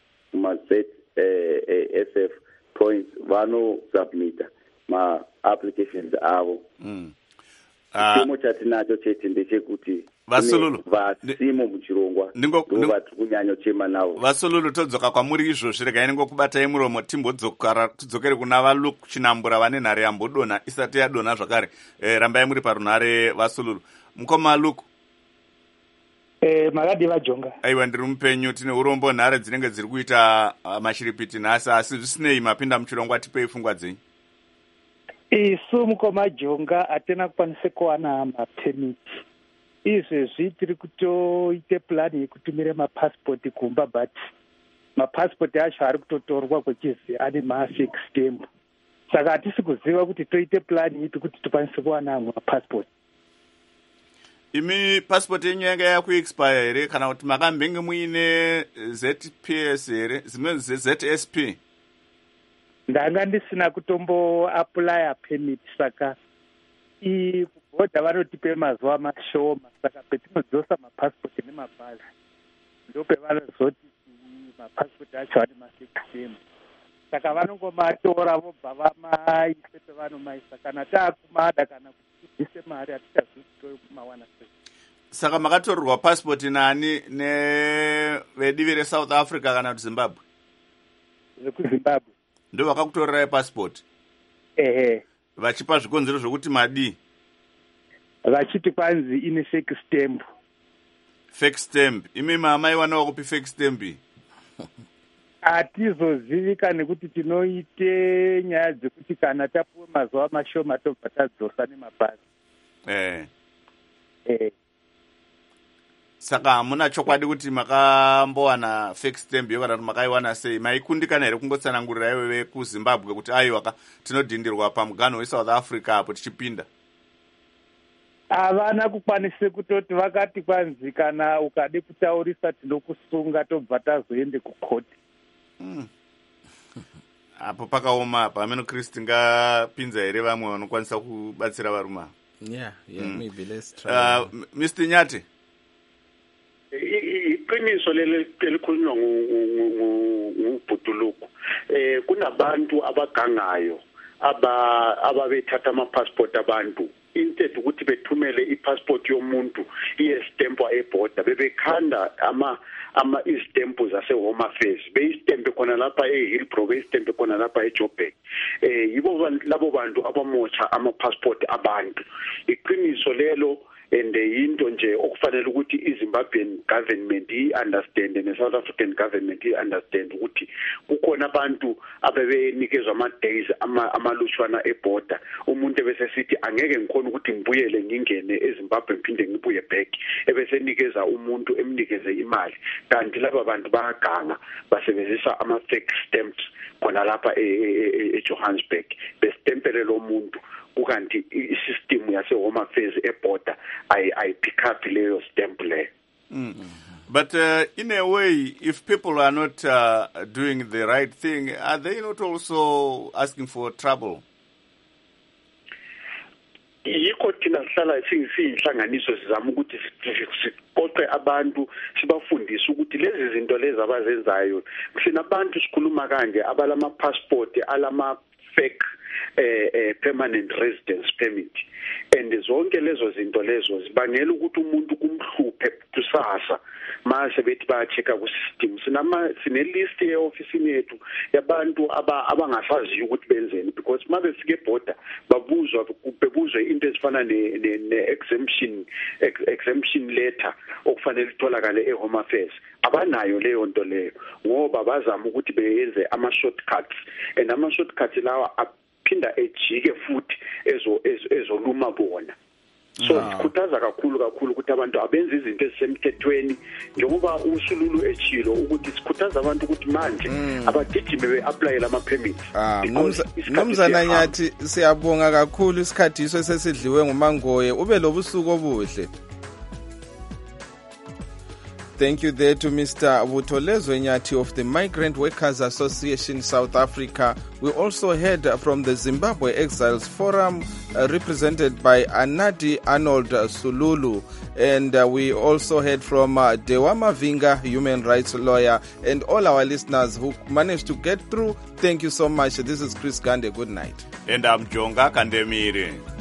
kuma-SF points vanosubmita ma-applications avo. Chimo chatinacho chete ndechekuti vasimo muchirongwa vatiri kunyanyochema navo. Vasolulu, todzoka kwamuri izvozvi, regai ningokubatai muromo tidzokere kuna vaLuke Chinambura vane nhare yambodonha isati yadonha zvakare. Rambai muri parunhare vaSolulu. Mukoma Luke. Makadiva Jonga. Aiwa, ndiri mupenyu. Tine urombo nhare dzinenge dziri kuita mashiripiti nhasi, asi zvisinei mapinda muchirongwa, tipei pfungwa dzenyu. Isu mukoma Jonga hatina kukwanise kuwana mapemiti. Izvezvi tiri kutoite plani yekutumire mapasipoti kumba, but mapasipoti acho ari kutotorwa kwechizi ane mafake stamp. Saka hatisi kuziva kuti toite plani ipi kuti tikwanise kuwana amwe mapasipoti. Imi pasipoti yenyu yanga yakuexpire here, kana kuti makambenge muine ZPS here, zimwe ZSP? Ndanga ndisina kutombo apply permit, saka kubhodha vanotipe mazuva mashoma, saka petinodzosa mapasipoti nemabhazi ndope vanozoti mapasipoti acho ane mafake stamp. Saka vanongomatora vobva vamaise pevanomaisa, kana taakumada kana kutibvise mari hatichazivi kumawana sei. Saka makatorerwa pasipoti nani nevedivi reSouth Africa kana kuti Zimbabwe? VekuZimbabwe. Ndo vakakutorerai pasipoti? Ehe. Vachipa zvikonzero zvokuti madii? Vachiti kwanzi ine fake stamp. Fake stamp. Imi mamaiwanawo kupi fake stamp? Hatizozivi nekuti tinoite nyaya dzekuti kana tapuwe mazuva mashoma tobva tadzosa nemabhazi. Saka hamuna chokwadi kuti makambowana fake stamp iyo kana kuti makaiwana sei? Maikundikana here kungotsanangurira iwe vekuZimbabwe kuti aiwa tinodhindirwa pamuganho weSouth Africa apo tichipinda? Havana kukwanise kutoti vakati kwanzi kana ukade kutaurisa tinokusunga tobva tazoende kukoti. Apo pakaoma apa. Ameno Kristi ngapinza here vamwe vanokwanisa kubatsira varume? Maybe let's try. Mr. Nyati. Iqiniso elikhulunywa ngubhutuluku, kunabantu abagangayo ababethatha amapassport abantu, instead ukuthi bethumele ipassport yomuntu iyestampa ebhoda, bebekhanda izistempu zaseHome Affairs, beyistempe khona lapha eHillbrow, beyistempe khona lapha eJoburg. Yibo labo bantu abamotsha amapassport abantu. Iqiniso lelo and yinto nje okufanele ukuthi iZimbabwean government i-understand ne-South African government i-understand ukuthi kukhona abantu abebenikezwa ama-days amalutshwana ebhoda, umuntu ebesesithi angeke ngikhona ukuthi ngibuyele ngingene eZimbabwe ngiphinde ngibuye back, ebesenikeza umuntu emnikeze imali, kanti laba bantu bayaganga basebenzisa ama-fake stamps khona lapha eJohannesburg, bestempele lo muntu ukanti isystem yaseHome Affairs ebhoda I-pick up leyo stamp leyo. But in a way, if people are not doing the right thing, are they not also asking for trouble? Yikho thina sihlala siyinhlanganiso sizama ukuthi siqoqe abantu sibafundise ukuthi lezi zinto lezi abazenzayo, sinabantu sikhuluma kanje abalama passport alama fake permanent residence permit, and zonke lezo zinto lezo zibangela ukuthi umuntu kumhluphe kusasa mase bethi bayachecka ku system. Sine-list ye-ofisini yethu yabantu abangasaziyo ukuthi benzeni, because uma befike ebhoda bebuzwe into ezifana ne-exemption letter okufanele itholakale eHome Affairs. Abanayo leyo nto leyo ngoba bazama ukuthi beyenze ama-shortcuts, and ama-shortcuts lawa angaphinda ejike futhi ezoluma bona. So sikhuthaza kakhulu ukuthi abantu abenze izinto ezisemthethweni njengoba uSululu echilo ukuthi sikhuthaza abantu ukuthi manje abagijime beapplyela ama-permits. Nomzana Nyathi siyabonga kakhulu isikhathi iso sesidliwe nguMangoye ube lobusuku obuhle. Thank you there to Mr. Butolezwe Nyathi of the Migrant Workers Association South Africa. We also heard from the Zimbabwe Exiles Forum represented by Anadi Arnold Sululu. And we also heard from Dewa Mavinga, human rights lawyer, and all our listeners who managed to get through. Thank you so much. This is Chris Gande. Good night. And I'm Jonga Kandemiri.